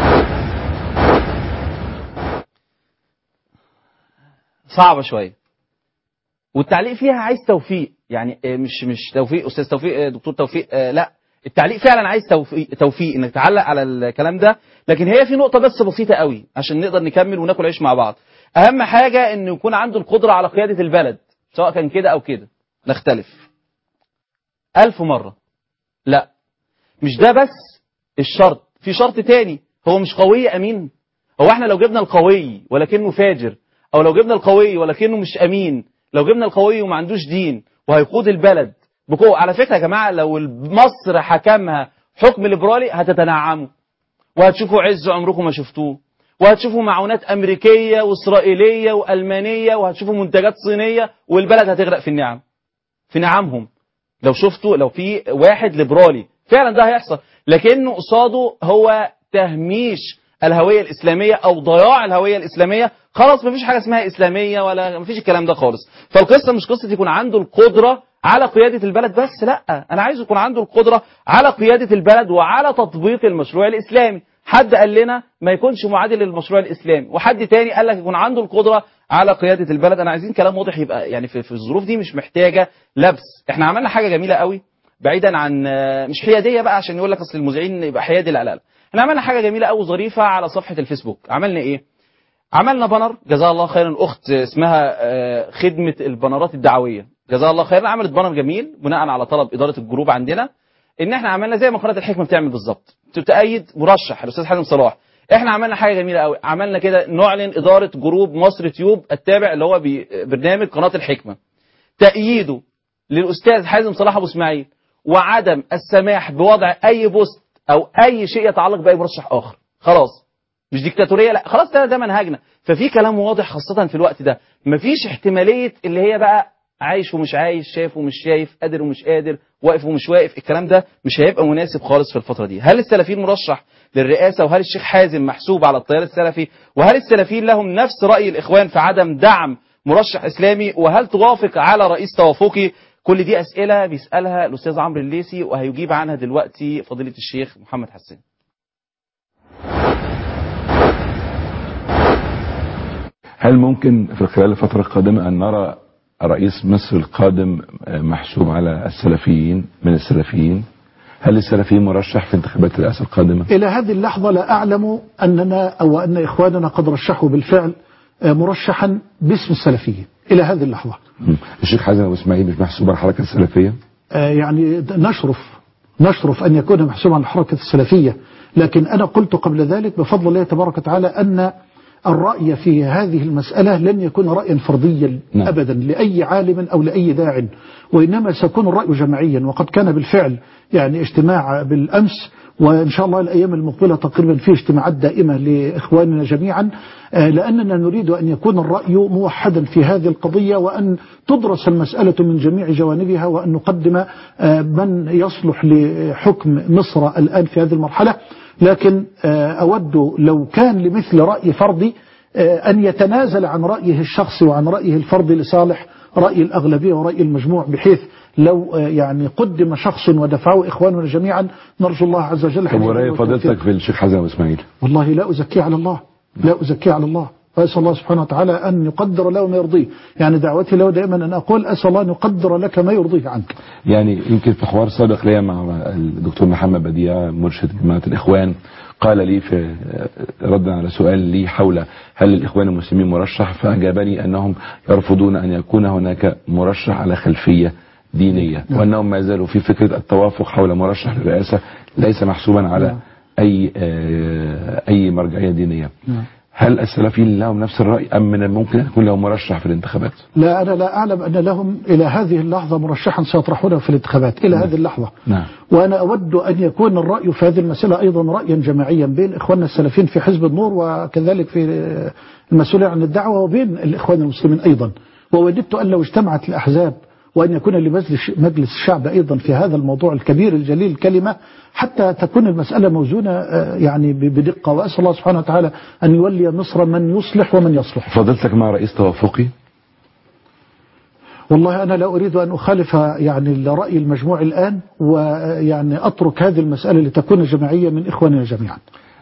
صعبة شوية والتعليق فيها عايز توفيق، يعني مش توفيق استاذ توفيق دكتور توفيق، لا التعليق فعلا عايز توفيق انك تعلق على الكلام ده. لكن هي في نقطة بس بسيطة قوي عشان نقدر نكمل وناكل عيش مع بعض. اهم حاجة انه يكون عنده القدرة على قيادة البلد سواء كان كده او كده. نختلف 1000 مرة، لا مش ده بس الشرط، في شرط تاني. هو مش قوي امين؟ هو احنا لو جبنا القوي ولكنه فاجر، او لو جبنا القوي ولكنه مش امين، لو جبنا القوي وما عندوش دين وهيقود البلد بقوة، على فكرة يا جماعة لو مصر حكمها حكم ليبرالي هتتنعموا وهتشوفوا عز عمركم ما شفتوه، وهتشوفوا معونات أمريكية وإسرائيلية وألمانية، وهتشوفوا منتجات صينية، والبلد هتغرق في النعم، في نعمهم. لو شفتوا لو في واحد ليبرالي فعلا ده هيحصل، لكنه قصاده هو تهميش الهوية الإسلامية أو ضياع الهوية الإسلامية. خلاص مفيش حاجة اسمها إسلامية ولا مفيش الكلام ده خالص. فالقصة مش قصة يكون عنده القدرة على قيادة البلد بس، لا أنا عايز يكون عنده القدرة على قيادة البلد وعلى تطبيق المشروع الإسلامي. حد قال لنا ما يكونش معادل للمشروع الاسلامي، وحد تاني قال لك يكون عنده القدره على قياده البلد. انا عايزين كلام واضح يبقى يعني في الظروف دي مش محتاجه لبس. احنا عملنا حاجه جميله قوي بعيدا عن مش حياديه بقى عشان يقول لك اصل المذيعين يبقى حيادي، لا لا لا. احنا عملنا حاجه جميله قوي ظريفه على صفحه الفيسبوك. عملنا ايه؟ عملنا بانر، جزاها الله خيرا اخت اسمها خدمه البانرات الدعويه، جزاها الله خيرا، عملت بانر جميل بناء على طلب اداره الجروب عندنا، ان احنا عملنا زي ما قناه الحكمه بتعمل بالظبط، تؤيد مرشح الاستاذ حازم صلاح. احنا عملنا حاجه جميله قوي، عملنا كده نعلن اداره جروب مصر تيوب التابع اللي هو برنامج قناه الحكمه تأييده للاستاذ حازم صلاح ابو اسماعيل، وعدم السماح بوضع اي بوست او اي شيء يتعلق باي مرشح اخر. خلاص مش ديكتاتوريه، لا خلاص ده منهجنا. ففي كلام واضح خاصه في الوقت ده، مفيش احتماليه اللي هي بقى عايش ومش عايش، شايف ومش شايف، قادر ومش قادر، واقف ومش واقف. الكلام ده مش هيبقى مناسب خالص في الفتره دي. هل السلفيين مرشح للرئاسه؟ وهل الشيخ حازم محسوب على التيار السلفي؟ وهل السلفيين لهم نفس راي الاخوان في عدم دعم مرشح اسلامي؟ وهل توافق على رئيس توافقي؟ كل دي اسئله بيسالها الاستاذ عمرو الليثي وهيجيب عنها دلوقتي فضيله الشيخ محمد حسان. هل ممكن في خلال الفترة القادمة أن نرى رئيس مصر القادم محسوب على السلفيين من السلفيين؟ هل السلفيين مرشح في انتخابات الرئاسة القادمة؟ إلى هذه اللحظة لا أعلم أننا أو أن إخواننا قد رشحوا بالفعل مرشحا باسم السلفيين إلى هذه اللحظة. الشيخ حازم أبو إسماعيل مش محسوب على الحركة السلفية؟ يعني نشرف أن يكون محسوبا على الحركة السلفية، لكن أنا قلت قبل ذلك بفضل الله تبارك وتعالى أن الرأي في هذه المسألة لن يكون رأيا فرديا أبدا لأي عالم أو لأي داع، وإنما سيكون الرأي جماعيا. وقد كان بالفعل يعني اجتماع بالأمس، وإن شاء الله الأيام المقبلة تقريبا في اجتماعات دائمة لإخواننا جميعا، لأننا نريد أن يكون الرأي موحدا في هذه القضية، وأن تدرس المسألة من جميع جوانبها، وأن نقدم من يصلح لحكم مصر الآن في هذه المرحلة. لكن أود لو كان لمثل رأي فردي أن يتنازل عن رأيه الشخصي وعن رأيه الفردي لصالح رأي الأغلبية ورأي المجموع، بحيث لو يعني قدم شخص ودفعه إخواننا جميعا نرجو الله عز وجل. طب ورأي فضيلتك في الشيخ حازم إسماعيل؟ والله لا أزكيه على الله، لا أزكيه على الله، وأسأل الله سبحانه وتعالى أن يقدر له ما يرضيه. يعني دعوتي له دائما أن أقول أسأل الله أن يقدر لك ما يرضيه عنك. يعني يمكن في حوار سابق لي مع الدكتور محمد بديع مرشد جماعة الإخوان قال لي في ردا على سؤال لي حول هل الإخوان المسلمين مرشح، فأجابني أنهم يرفضون أن يكون هناك مرشح على خلفية دينية، وأنهم ما زالوا في فكرة التوافق حول مرشح للرئاسة ليس محسوبا على أي مرجعية دينية. هل السلفيين لهم نفس الرأي أم من الممكن أن يكون لهم مرشح في الانتخابات؟ لا، أنا لا أعلم أن لهم إلى هذه اللحظة مرشحا سيطرحونه في الانتخابات إلى هذه اللحظة. وأنا أود أن يكون الرأي في هذه المسألة أيضا رأيا جماعيا بين إخواننا السلفيين في حزب النور، وكذلك في المسؤولين عن الدعوة، وبين الإخوان المسلمين أيضا. ووددت أن لو اجتمعت الأحزاب وأن يكون لمجلس الشعب أيضا في هذا الموضوع الكبير الجليل كلمة، حتى تكون المسألة موزونة يعني بدقة. وأسأل الله سبحانه وتعالى أن يولي مصر من يصلح ومن يصلح. فضلتك مع رئيس توافقي؟ والله أنا لا أريد أن أخالف يعني رأي المجموع الآن، ويعني أترك هذه المسألة لتكون جماعية من إخواننا جميعا.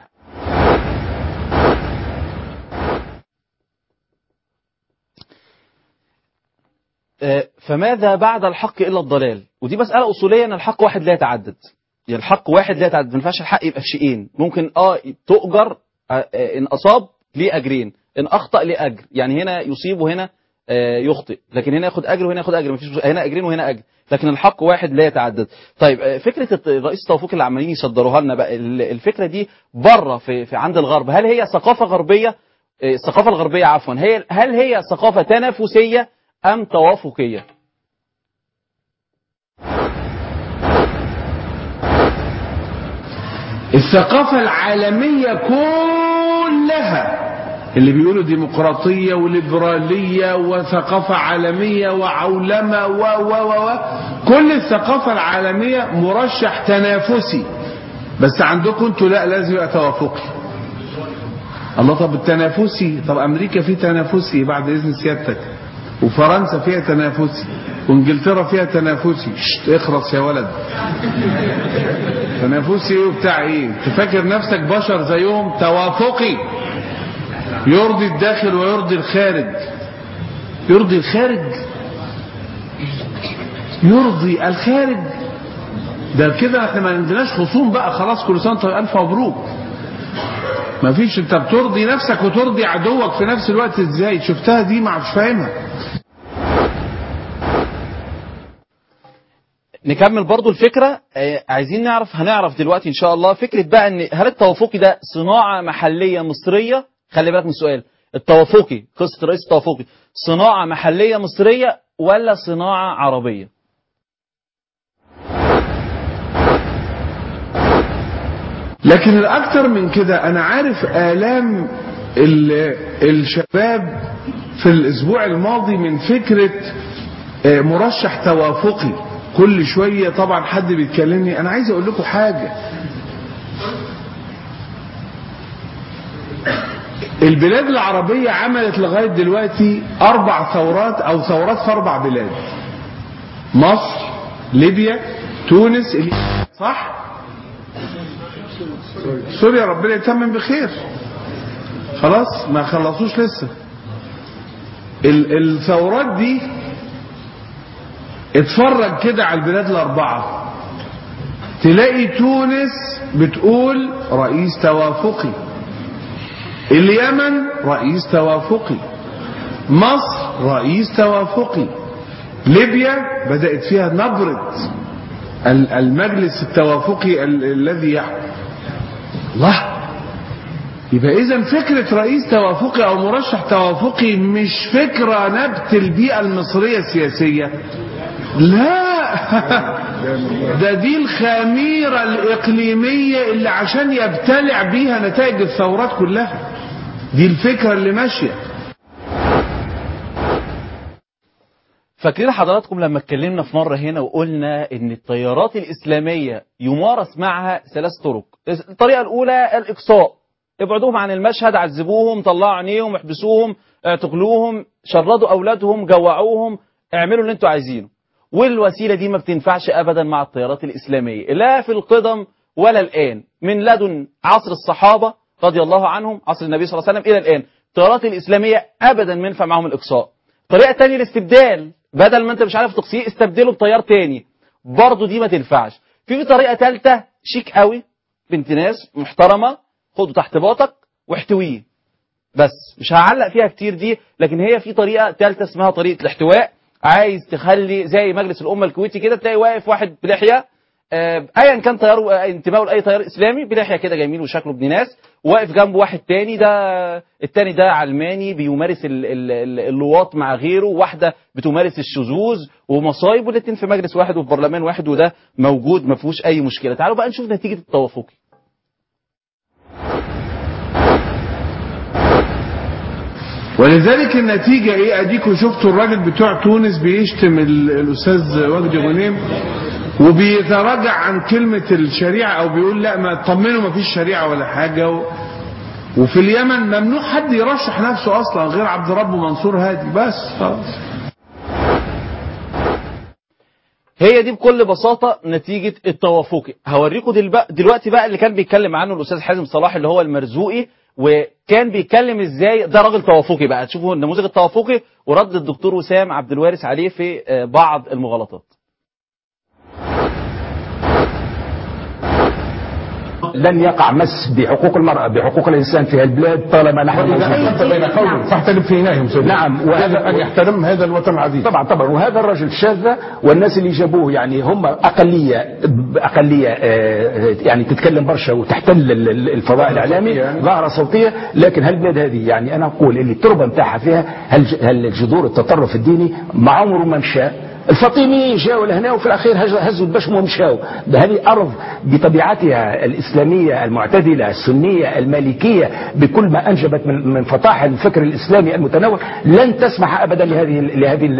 فماذا بعد الحق إلا الضلال؟ ودي مسألة أصولية، أن الحق واحد لا يتعدد. يعني الحق واحد لا يتعدد، ما ينفعش الحق يبقى في شيئين. ممكن تؤجر إن أصاب ليه أجرين، إن أخطأ ليه أجر. يعني هنا يصيب وهنا يخطئ، لكن هنا ياخد أجر وهنا ياخد أجر، مفيش هنا أجرين وهنا أجر، لكن الحق واحد لا يتعدد. طيب فكرة الرئيس التوافقي اللي عمالين يصدروها لنا بقى، الفكرة دي بره في عند الغرب، هل هي ثقافة غربية؟ الثقافة الغربية عفوا، هل هي ثقافة تنافسية أم توافقية؟ الثقافة العالمية كلها اللي بيقولوا ديمقراطية وليبرالية وثقافة عالمية وعولمة كل الثقافة العالمية مرشح تنافسي، بس عندكم انتوا لا، لازم يبقى توافقي. الله، طب التنافسي، طب أمريكا في تنافسي بعد إذن سيادتك، وفرنسا فيها تنافسي وانجلترا فيها تنافسي. اخرس يا ولد. تنافسي ايه وبتاع ايه؟ تفكر نفسك بشر زيهم؟ توافقي يرضي الداخل ويرضي الخارج. يرضي الخارج، يرضي الخارج. ده كده احنا ما عندناش خصوم بقى، خلاص كل سنه الف مبروك. ما فيش، انت بترضي نفسك وترضي عدوك في نفس الوقت. ازاي شفتها دي؟ ما عادش فاهمها. نكمل برضو الفكرة. عايزين نعرف، هنعرف دلوقتي ان شاء الله فكرة بقى ان هل التوافقي ده صناعة محلية مصرية؟ خلي بالك من السؤال. التوافقي، قصة الرئيس التوافقي، صناعة محلية مصرية ولا صناعة عربية؟ لكن الأكثر من كده، أنا عارف آلام الشباب في الأسبوع الماضي من فكرة مرشح توافقي. كل شوية طبعا حد بيتكلمني. أنا عايز أقول لكم حاجة. البلاد العربية عملت لغاية دلوقتي 4 ثورات أو ثورات في 4 بلاد: مصر، ليبيا، تونس، صح؟ سوريا ربنا يتمم بخير، خلاص ما خلصوش لسه. الثورات دي اتفرج كده على البلاد ال4، تلاقي تونس بتقول رئيس توافقي، اليمن رئيس توافقي، مصر رئيس توافقي، ليبيا بدأت فيها نبرة المجلس التوافقي الذي يحكم. الله. يبقى إذن فكرة رئيس توافقي أو مرشح توافقي مش فكرة نبت البيئة المصرية السياسية، لا. ده دي الخميرة الإقليمية اللي عشان يبتلع بيها نتائج الثورات كلها. دي الفكرة اللي ماشية. فاكرين حضراتكم لما اتكلمنا في مرة هنا وقلنا ان التيارات الإسلامية يمارس معها 3 طرق. الطريقة الأولى الإقصاء، ابعدوهم عن المشهد، عذبوهم، طلعوا عينيهم، احبسوهم، اعتقلوهم، شردوا أولادهم، جوعوهم، اعملوا اللي انتوا عايزينه. والوسيلة دي ما بتنفعش أبدا مع التيارات الإسلامية، لا في القدم ولا الآن. من لدن عصر الصحابة رضي الله عنهم، عصر النبي صلى الله عليه وسلم، إلى الآن التيارات الإسلامية أبدا ما ينفع معهم الإقصاء. طريقة تانية الاستبدال، بدل ما انت مش عارف تقصيه استبدله بتيار تاني، برضه دي ما تنفعش. في طريقة ثالثة شيك قوي، بنت ناس محترمة، خده تحت باطك واحتويه، بس مش هعلق فيها كتير دي. لكن هي في طريقة ثالثة اسمها طريقة الاحتواء. عايز تخلي زي مجلس الأمة الكويتي كده، تلاقي واقف واحد بلحية، ايا كان تيار انتمائه لاي تيار اسلامي، بلحيه كده جميل وشكله ابن ناس، واقف جنبه واحد تاني، ده التاني ده علماني بيمارس اللواط مع غيره، واحده بتمارس الشذوذ ومصايب، والاثنين في مجلس واحد وفي برلمان واحد، وده موجود ما فيهوش اي مشكله. تعالوا بقى نشوف نتيجه التوافقي. ولذلك النتيجة ايه؟ اديكوا شفتوا الراجل بتوع تونس بيشتم الاستاذ وجدي غنيم وبيتراجع عن كلمة الشريعة، او بيقول لا ما تطمنوا ما فيش شريعة ولا حاجة وفي اليمن ممنوع حد يرشح نفسه اصلا غير عبد رب منصور هادي بس، خلاص. هي دي بكل بساطة نتيجة التوافقي. هوريكم دلوقتي بقى اللي كان بيتكلم عنه الأستاذ حازم صلاح اللي هو المرزوقي، وكان بيتكلم ازاي ده راجل توافقي. بقى تشوفوا النموذج التوافقي ورد الدكتور وسام عبد الوارث عليه في بعض المغالطات. لن يقع مس بحقوق المرأة بحقوق الإنسان في البلاد طالما نحن موجودين. بين قوم فاحترم في ناههم. نعم، وهذا أن يحترم هذا الوطن العزيز. طبعا وهذا الرجل شاذ، والناس اللي جابوه يعني هم أقلية يعني تتكلم برشا وتحتل الفضاء الإعلامي ظاهرة صوتية. لكن هالبلاد هذه يعني أنا أقول اللي التربة نتاعها فيها هالجذور التطرف الديني ما عمره ما مشى. الفاطميين جاوا لهنا وفي الأخير هزوا البشم ومشاوا. هذه أرض بطبيعتها الإسلامية المعتدلة السنية المالكية بكل ما أنجبت من فطاح الفكر الإسلامي المتنوع لن تسمح أبدا لهذه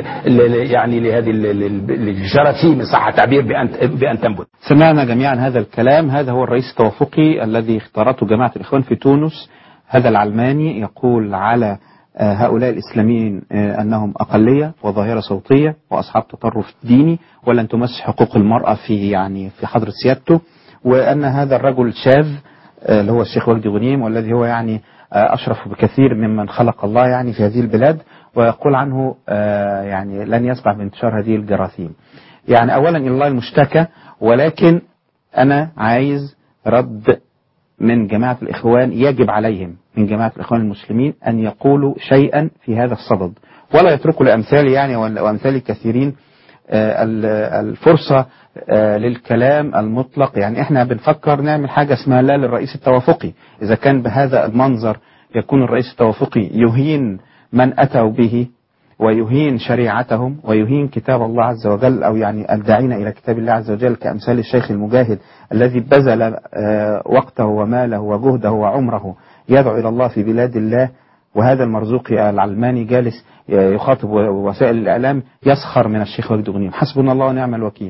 الجراثيم إن صح التعبير بأن تنبت. سمعنا جميعا هذا الكلام. هذا هو الرئيس التوافقي الذي اختارته جماعة الإخوان في تونس. هذا العلماني يقول على هؤلاء الإسلاميين أنهم أقلية وظاهرة صوتية وأصحاب تطرف ديني، ولن تمس حقوق المرأة في حضرة سيادته، وأن هذا الرجل شاذ اللي هو الشيخ وجدي غنيم، والذي هو يعني أشرف بكثير ممن خلق الله يعني في هذه البلاد، ويقول عنه يعني لن يسمح بانتشار هذه الجراثيم. يعني أولا إلى الله المشتكى، ولكن أنا عايز رد من جماعة الإخوان، يجب عليهم من جماعة الإخوان المسلمين أن يقولوا شيئا في هذا الصدد، ولا يتركوا لأمثالي يعني وأمثال كثيرين الفرصة للكلام المطلق. يعني احنا بنفكر نعمل حاجة اسمها لا للرئيس التوافقي. إذا كان بهذا المنظر يكون الرئيس التوافقي يهين من أتوا به ويهين شريعتهم ويهين كتاب الله عز وجل، أو يعني الداعين إلى كتاب الله عز وجل، كأمثال الشيخ المجاهد الذي بذل وقته وماله وجهده وعمره يدعو إلى الله في بلاد الله، وهذا المرزوقي العلماني جالس يخاطب وسائل الإعلام يسخر من الشيخ وجدي غنيم. حسبنا الله ونعم الوكيل.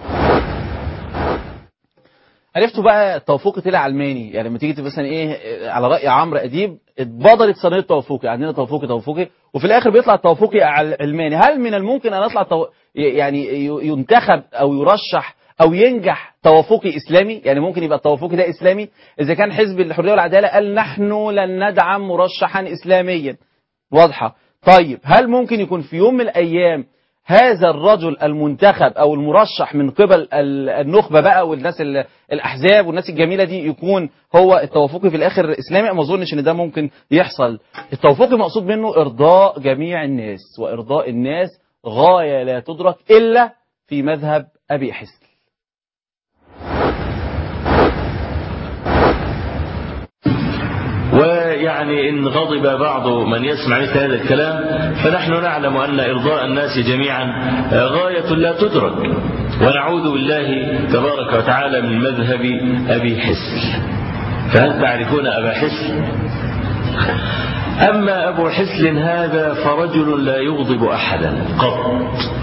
عرفتوا بقى التوافقي طلع علماني. يعني لما تيجي مثلا ايه على رأي عمرو أديب اتبادرت صينية توافقي، عندنا توافقي وفي الآخر بيطلع التوافقي علماني. هل من الممكن أن يطلع يعني ينتخب أو يرشح أو ينجح توافقي إسلامي؟ يعني ممكن يبقى التوافقي ده إسلامي إذا كان حزب الحرية والعدالة قال نحن لن ندعم مرشحا إسلاميا، واضحة. طيب هل ممكن يكون في يوم من الأيام هذا الرجل المنتخب أو المرشح من قبل النخبة بقى والناس الأحزاب والناس الجميلة دي يكون هو التوافقي في الآخر إسلامي؟ ما أظنش إن ده ممكن يحصل. التوافقي مقصود منه إرضاء جميع الناس، وإرضاء الناس غاية لا تدرك إلا في مذهب أبي حسن. ويعني إن غضب بعض من يسمع مثل هذا الكلام، فنحن نعلم أن إرضاء الناس جميعا غاية لا تدرك، ونعوذ بالله تبارك وتعالى من مذهب أبي حسن. فهل تعرفون أبا حسن؟ أما أبو حسن هذا فرجل لا يغضب أحدا قط،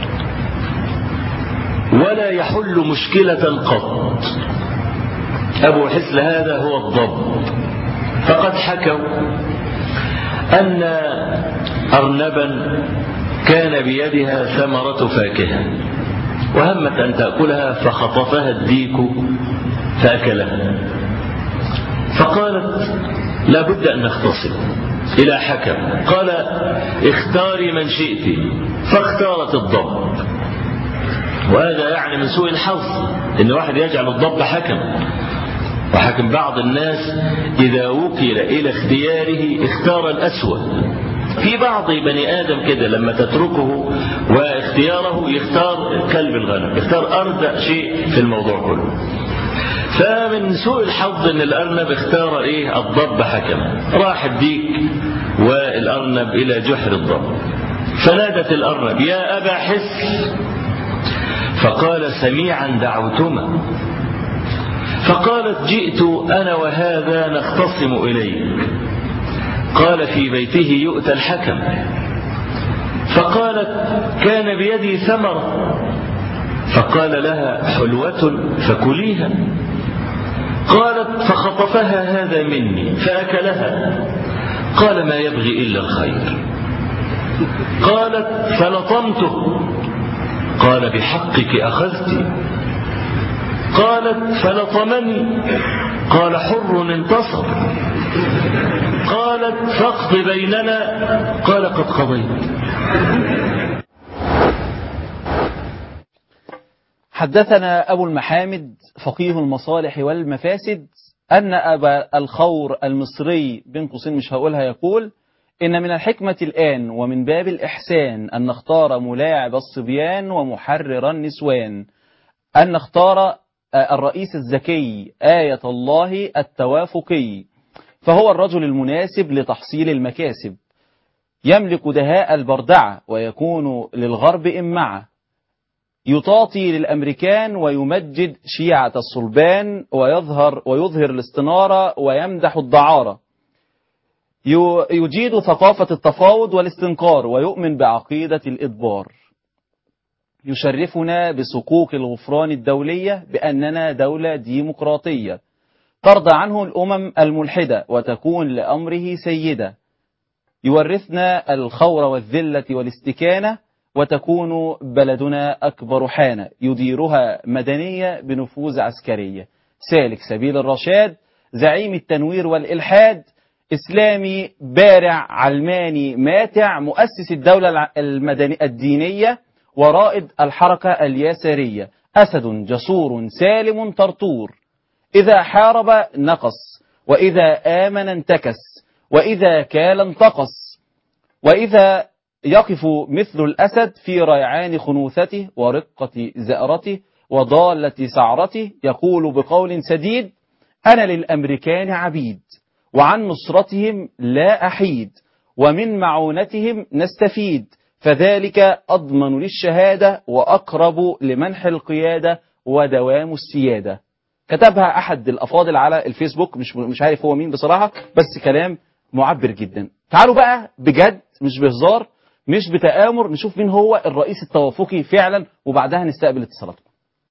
ولا يحل مشكلة قط. أبو حسن هذا هو الضب. فقد حكوا أن أرنبا كان بيدها ثمرة فاكهة وهمت أن تأكلها فخطفها الديك فأكلها، فقالت لا بد أن نختصم إلى حكم. قال اختاري من شئت، فاختارت الضب. وهذا يعني من سوء الحظ إن واحد يجعل الضب حكم. وحكم بعض الناس إذا وكل إلى اختياره اختار الأسوأ. في بعض بني آدم كده لما تتركه واختياره يختار كلب الغنم، يختار أردأ شيء في الموضوع كله. فمن سوء الحظ ان الأرنب اختار الضب حكما. راح الديك والأرنب إلى جحر الضب، فنادت الأرنب يا أبا حس، فقال سميعا دعوتما. فقالت جئت أنا وهذا نختصم إليك. قال في بيته يؤتى الحكم. فقالت كان بيدي ثمر. فقال لها حلوة فكليها. قالت فخطفها هذا مني فأكلها. قال ما يبغي إلا الخير. قالت فلطمته. قال بحقك أخذت. قالت فلطمني. قال حر انتصر. قالت فاقض بيننا. قال قد قضيت. حدثنا أبو المحامد فقيه المصالح والمفاسد أن أبا الخور المصري بين قوسين مش هقولها يقول إن من الحكمة الآن ومن باب الإحسان أن نختار ملاعب الصبيان ومحرر النسوان، أن نختار الرئيس الذكي آية الله التوافقي، فهو الرجل المناسب لتحصيل المكاسب، يملك دهاء البردعة ويكون للغرب إمعة، يطاطي للأمريكان ويمجد شيعة الصلبان ويظهر الاستنارة ويمدح الدعارة، يجيد ثقافة التفاوض والاستنكار ويؤمن بعقيدة الإدبار، يشرفنا بصكوك الغفران الدولية بأننا دولة ديمقراطية ترضى عنه الأمم الملحدة وتكون لأمره سيدة، يورثنا الخور والذلة والاستكانة، وتكون بلدنا أكبر حانة يديرها مدنية بنفوذ عسكرية، سالك سبيل الرشاد، زعيم التنوير والإلحاد، إسلامي بارع علماني ماتع، مؤسس الدولة الدينية ورائد الحركة اليسارية، أسد جسور سالم طرطور، إذا حارب نقص، وإذا آمن انتكس، وإذا كال انتقص، وإذا يقف مثل الأسد في ريعان خنوثته ورقة زأرته وضالة سعرته، يقول بقول سديد: أنا للأمريكان عبيد، وعن نصرتهم لا أحيد، ومن معونتهم نستفيد، فذلك أضمن للشهادة وأقرب لمنح القيادة ودوام السيادة. كتبها أحد الأفاضل على الفيسبوك، مش عارف هو مين بصراحة، بس كلام معبر جدا. تعالوا بقى بجد، مش بهزار، مش بتآمر، نشوف مين هو الرئيس التوافقي فعلا، وبعدها نستقبل اتصالاتكم.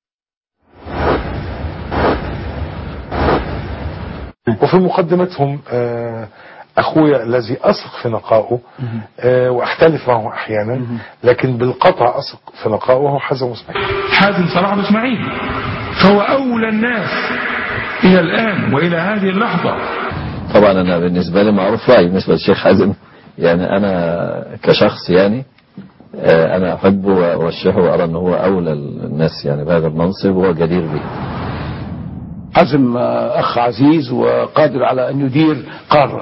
وفي مقدمتهم أخويا الذي أثق في نقائه وأختلف معه أحيانا، لكن بالقطع أثق في نقائه، وهو حازم إسماعيل. حازم صلاح أبو إسماعيل فهو أولى الناس إلى الآن وإلى هذه اللحظة. طبعا أنا بالنسبة لي معروف رأيي بالنسبة للشيخ حازم، يعني أنا كشخص يعني أنا أحبه وأرشحه وأرى أنه هو أولى الناس يعني بهذا المنصب وهو جدير به. حازم أخ عزيز وقادر على أن يدير قارة.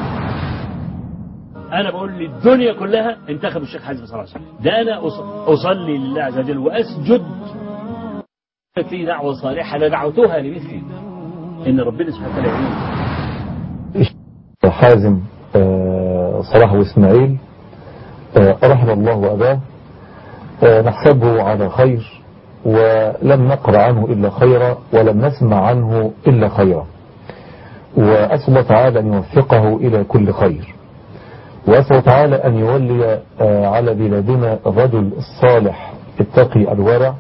أنا بقول للدنيا كلها انتخب الشيخ حازم صلاح. ده أنا أصلي لله عز وجل وأسجد في دعوة صالحة أنا دعوتها لمثلي إن ربنا سبحانه وتعالى يعين. حازم صلاح وإسماعيل رحم الله أباه، نحسبه على خير، ولم نقرأ عنه إلا خيرا، ولم نسمع عنه إلا خيرا، وأسأل الله تعالى أن يوفقه إلى كل خير، وأسأل الله تعالى أن يولي على بلادنا الرجل الصالح التقي الورع.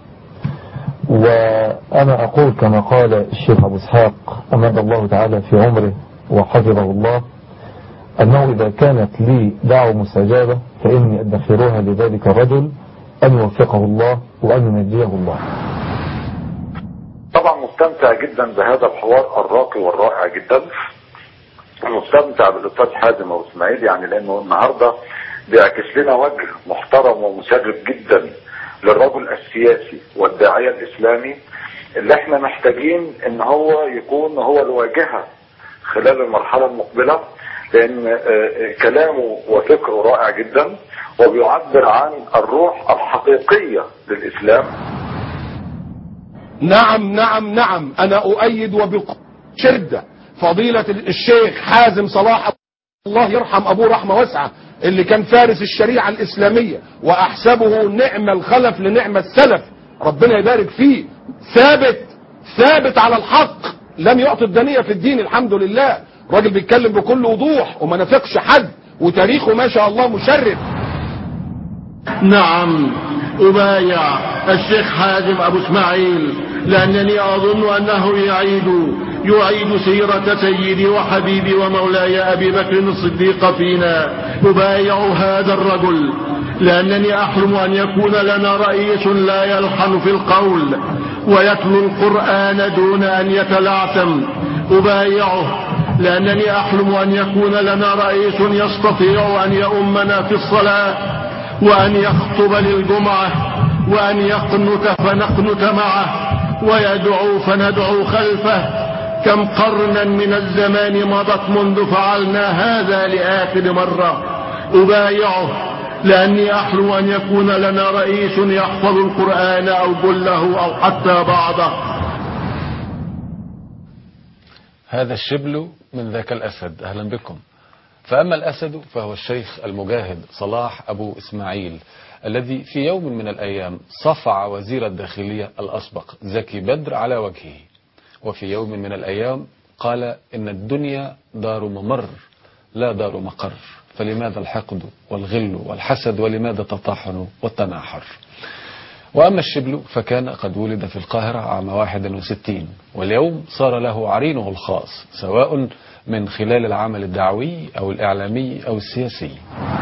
وأنا أقول كما قال الشيخ أبو إسحاق أمد الله تعالى في عمره وحفظه الله، أنه إذا كانت لي دعوة مستجابة فإني أدخرها لذلك الرجل، أن يوفقه الله وأن ينجيه الله. طبعا مستمتع جدا بهذا الحوار الراقي والرائع جدا، مستمتع بالاستاذ حازم ابو اسماعيل، يعني لانه النهارده بيعكس لنا وجه محترم ومشرف جدا للرجل السياسي والداعيه الاسلامي اللي احنا محتاجين ان هو يكون هو الواجهه خلال المرحله المقبله، لان كلامه وفكره رائع جدا وبيعبر عن الروح الحقيقيه للاسلام. نعم نعم نعم، أنا أؤيد وبشدة فضيلة الشيخ حازم صلاح، الله يرحم أبوه رحمة واسعة، اللي كان فارس الشريعة الإسلامية، وأحسبه نعم الخلف لنعم السلف، ربنا يبارك فيه، ثابت على الحق، لم يعطي الدنية في الدين، الحمد لله، راجل بيتكلم بكل وضوح وما نافقش حد، وتاريخه ما شاء الله مشرف. نعم أبايع الشيخ حازم أبو إسماعيل، لأنني أظن أنه يعيد سيرة سيدي وحبيبي ومولاي أبي بكر الصديق فينا. أبايع هذا الرجل لأنني أحلم أن يكون لنا رئيس لا يلحن في القول ويتلو القرآن دون أن يتلعثم. أبايعه لأنني أحلم أن يكون لنا رئيس يستطيع أن يؤمنا في الصلاة، وأن يخطب للجمعة، وأن يقنت فنقنت معه، ويدعو فندعو خلفه. كم قرنا من الزمان مضت منذ فعلنا هذا لآخر مرة. أبايعه لأني أحلم أن يكون لنا رئيس يحفظ القرآن أو كله أو حتى بعضه. هذا الشبل من ذاك الأسد، أهلا بكم. فأما الأسد فهو الشيخ المجاهد صلاح أبو إسماعيل، الذي في يوم من الأيام صفع وزير الداخلية الأسبق زكي بدر على وجهه، وفي يوم من الأيام قال إن الدنيا دار ممر لا دار مقر، فلماذا الحقد والغل والحسد ولماذا التطاحن والتناحر؟ وأما الشبل فكان قد ولد في القاهرة عام 61 واليوم صار له عرينه الخاص سواء من خلال العمل الدعوي أو الإعلامي أو السياسي.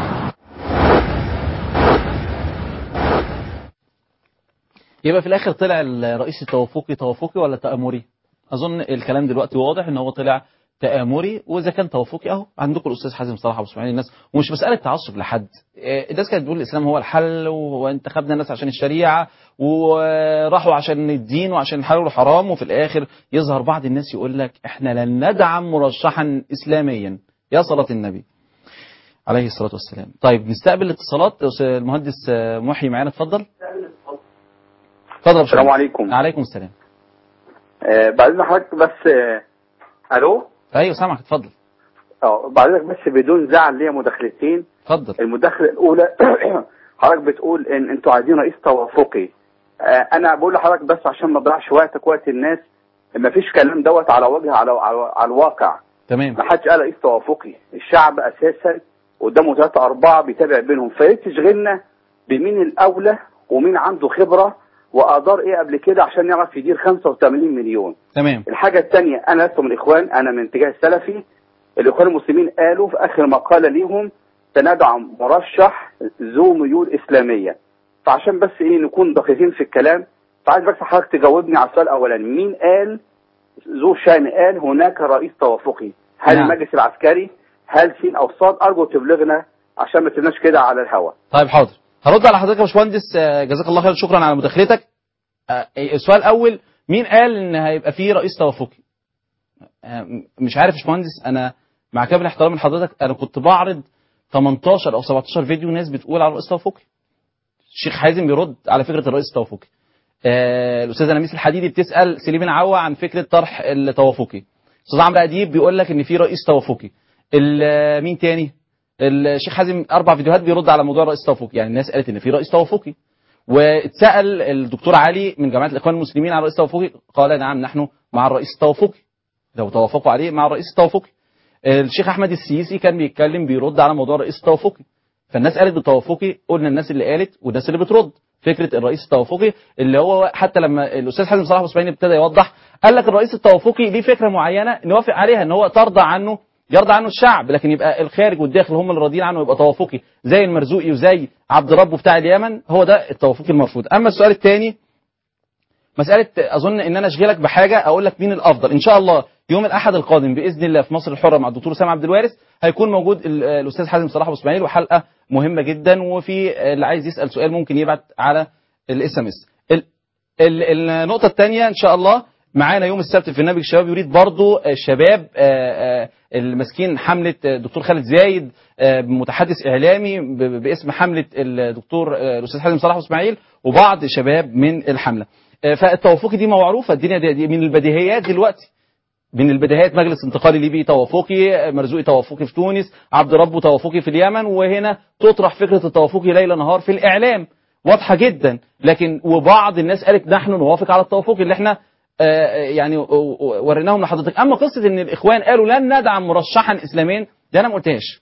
يبقى في الآخر طلع الرئيس التوافقي توافقي ولا تآمري؟ أظن الكلام دلوقتي واضح إن هو طلع تآمري، وإذا كان توافقي أهو عندكم الأستاذ حازم صلاح أبو إسماعيل. الناس ومش مسألة تعصب لحد، الناس كانت بتقول الإسلام هو الحل وانتخبنا الناس عشان الشريعة وراحوا عشان الدين وعشان الحلال والحرام، وفي الآخر يظهر بعض الناس يقول لك إحنا لن ندعم مرشحا إسلاميا. يا صلاة النبي عليه الصلاة والسلام. طيب نستقبل الاتصالات. المهندس محي معانا، اتفضل. اتفضل. السلام عليكم. عليكم السلام. بعد اذن حضرتك بس الو. ايوه سامعك، اتفضل. بعد اذنك بس بدون زعل ليا مداخلتين. اتفضل. المداخله الاولى حضرتك بتقول ان انتوا عايزين رئيس توافقي. انا بقول لحضرتك بس عشان ما اضيعش وقتك وقت الناس، ما فيش كلام دوت على وجه على الواقع. تمام. ما حدش قال رئيس توافقي، الشعب اساسا قدامه 3 4 بيتابع بينهم، فياريت تشغلنا بمين الاولى ومين عنده خبره وادار ايه قبل كده عشان يعرف يدير 85 مليون. تمام. الحاجه الثانيه، انا لست من الاخوان، انا من اتجاه السلفي. الاخوان المسلمين قالوا في اخر مقاله ليهم سندعم مرشح ذو ميول اسلاميه. فعشان بس ايه نكون دقيقين في الكلام، فعايز بس حضرتك تجاوبني على السؤال الاولاني، مين قال ذو شأن قال هناك رئيس توافقي؟ هل المجلس العسكري؟ هل سين او صاد؟ ارجو تبلغنا عشان ما تبناش كده على الهواء. طيب حاضر، هرد على حضرتك يا باشمهندس، جزاك الله خير، شكرا على مداخلتك. السؤال الاول، مين قال ان هيبقى فيه رئيس توافقي؟ مش عارف يا باشمهندس، انا مع كامل احترامي لحضرتك انا كنت بعرض 18 او 17 فيديو ناس بتقول على الرئيس التوافقي. الشيخ حازم بيرد على فكره الرئيس التوافقي. الاستاذه نميس الحديدي بتسال سليم بن عوا عن فكره طرح التوافقي. الاستاذ عمرو اديب بيقول لك ان في رئيس توافقي. مين تاني؟ الشيخ حازم 4 فيديوهات بيرد على موضوع الرئيس التوافقي، يعني الناس قالت ان في رئيس توافقي. واتسال الدكتور علي من جماعه الاخوان المسلمين على الرئيس التوافقي، قال نعم نحن مع الرئيس التوافقي لو توافقوا عليه مع الرئيس التوافقي. الشيخ احمد السيسي كان بيتكلم بيرد على موضوع الرئيس التوافقي، فالناس قالت بالتوافقي، قلنا الناس اللي قالت والناس اللي بترد فكره الرئيس التوافقي، اللي هو حتى لما الاستاذ حازم صلاح ابو اسماعيل ابتدى يوضح قال لك الرئيس التوافقي ليه فكره معينه نوافق عليها، ان هو يرضى عنه الشعب، لكن يبقى الخارج والداخل هم اللي راضيين عنه، يبقى توافقي زي المرزوقي وزي عبد ربه بتاع اليمن، هو ده التوافقي المرفوض. اما السؤال الثاني مساله، اظن ان انا اشغلك بحاجه اقول لك مين الافضل. ان شاء الله يوم الاحد القادم باذن الله في مصر الحره مع الدكتور سامع عبد الوارث هيكون موجود الاستاذ حازم صلاح ابو اسماعيل، وحلقه مهمه جدا، وفي اللي عايز يسال سؤال ممكن يبعت على الاس ام اس. النقطه الثانيه ان شاء الله معانا يوم السبت في برنامج الشباب يريد برضو الشباب المسكين حمله دكتور خالد زايد، متحدث اعلامي باسم حمله الدكتور الاستاذ حازم صلاح اسماعيل وبعض شباب من الحمله. فالتوافقي دي معروفه، الدنيا دي من البديهيات دلوقتي، من البدايات مجلس انتقالي ليبي توافقي، مرزوقي توافقي في تونس، عبد ربه توافقي في اليمن، وهنا تطرح فكره التوافقي ليل نهار في الاعلام واضحه جدا، لكن وبعض الناس قالت نحن نوافق على التوافقي اللي احنا يعني وريناهم لحضرتك. اما قصه ان الاخوان قالوا لن ندعم مرشحا اسلاميا، ده انا ما قلتهاش،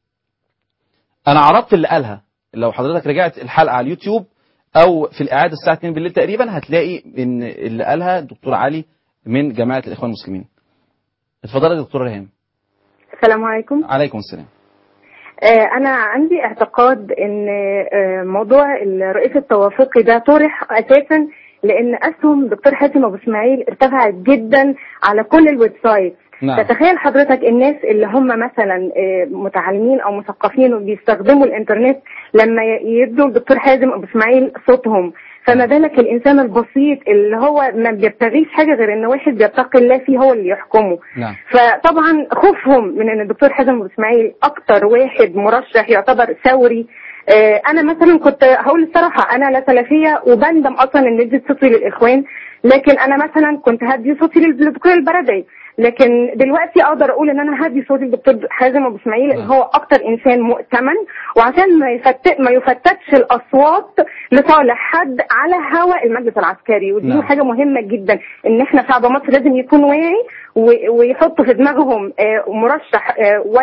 انا عرضت اللي قالها. لو حضرتك رجعت الحلقه على اليوتيوب او في الاعاده الساعه 2 بالليل تقريبا هتلاقي ان اللي قالها الدكتور علي من جماعه الاخوان المسلمين. اتفضل يا دكتور ريهام. السلام عليكم. عليكم السلام. أنا عندي اعتقاد إن موضوع الرئيس التوافقي ده طرح أساسا لأن أسهم دكتور حازم أبو إسماعيل ارتفعت جدا على كل الويب سايت. نعم. تتخيل حضرتك الناس اللي هم مثلا متعلمين أو مثقفين وبيستخدموا الإنترنت لما يدوا الدكتور حازم أبو إسماعيل صوتهم، فما بالك الإنسان البسيط اللي هو ما بيبتغيش حاجة غير إن واحد بيتقي الله فيه هو اللي يحكمه. نعم. فطبعا خوفهم من إن الدكتور حازم أبو إسماعيل أكتر واحد مرشح يعتبر ثوري. أنا مثلا كنت هقول الصراحة أنا لا سلفية وبندم أصلا إن اديت صوتي للإخوان، لكن انا مثلا كنت هدي صوتي للدكتور البرادعي، لكن دلوقتي اقدر اقول ان انا هدي صوتي للدكتور حازم ابو اسماعيل لان هو اكتر انسان مؤتمن، وعشان ما يفتتش الاصوات لصالح حد على هوى المجلس العسكري. ودي حاجه مهمه جدا، ان احنا شعب مصر لازم يكون واعي ويحطوا في دماغهم مرشح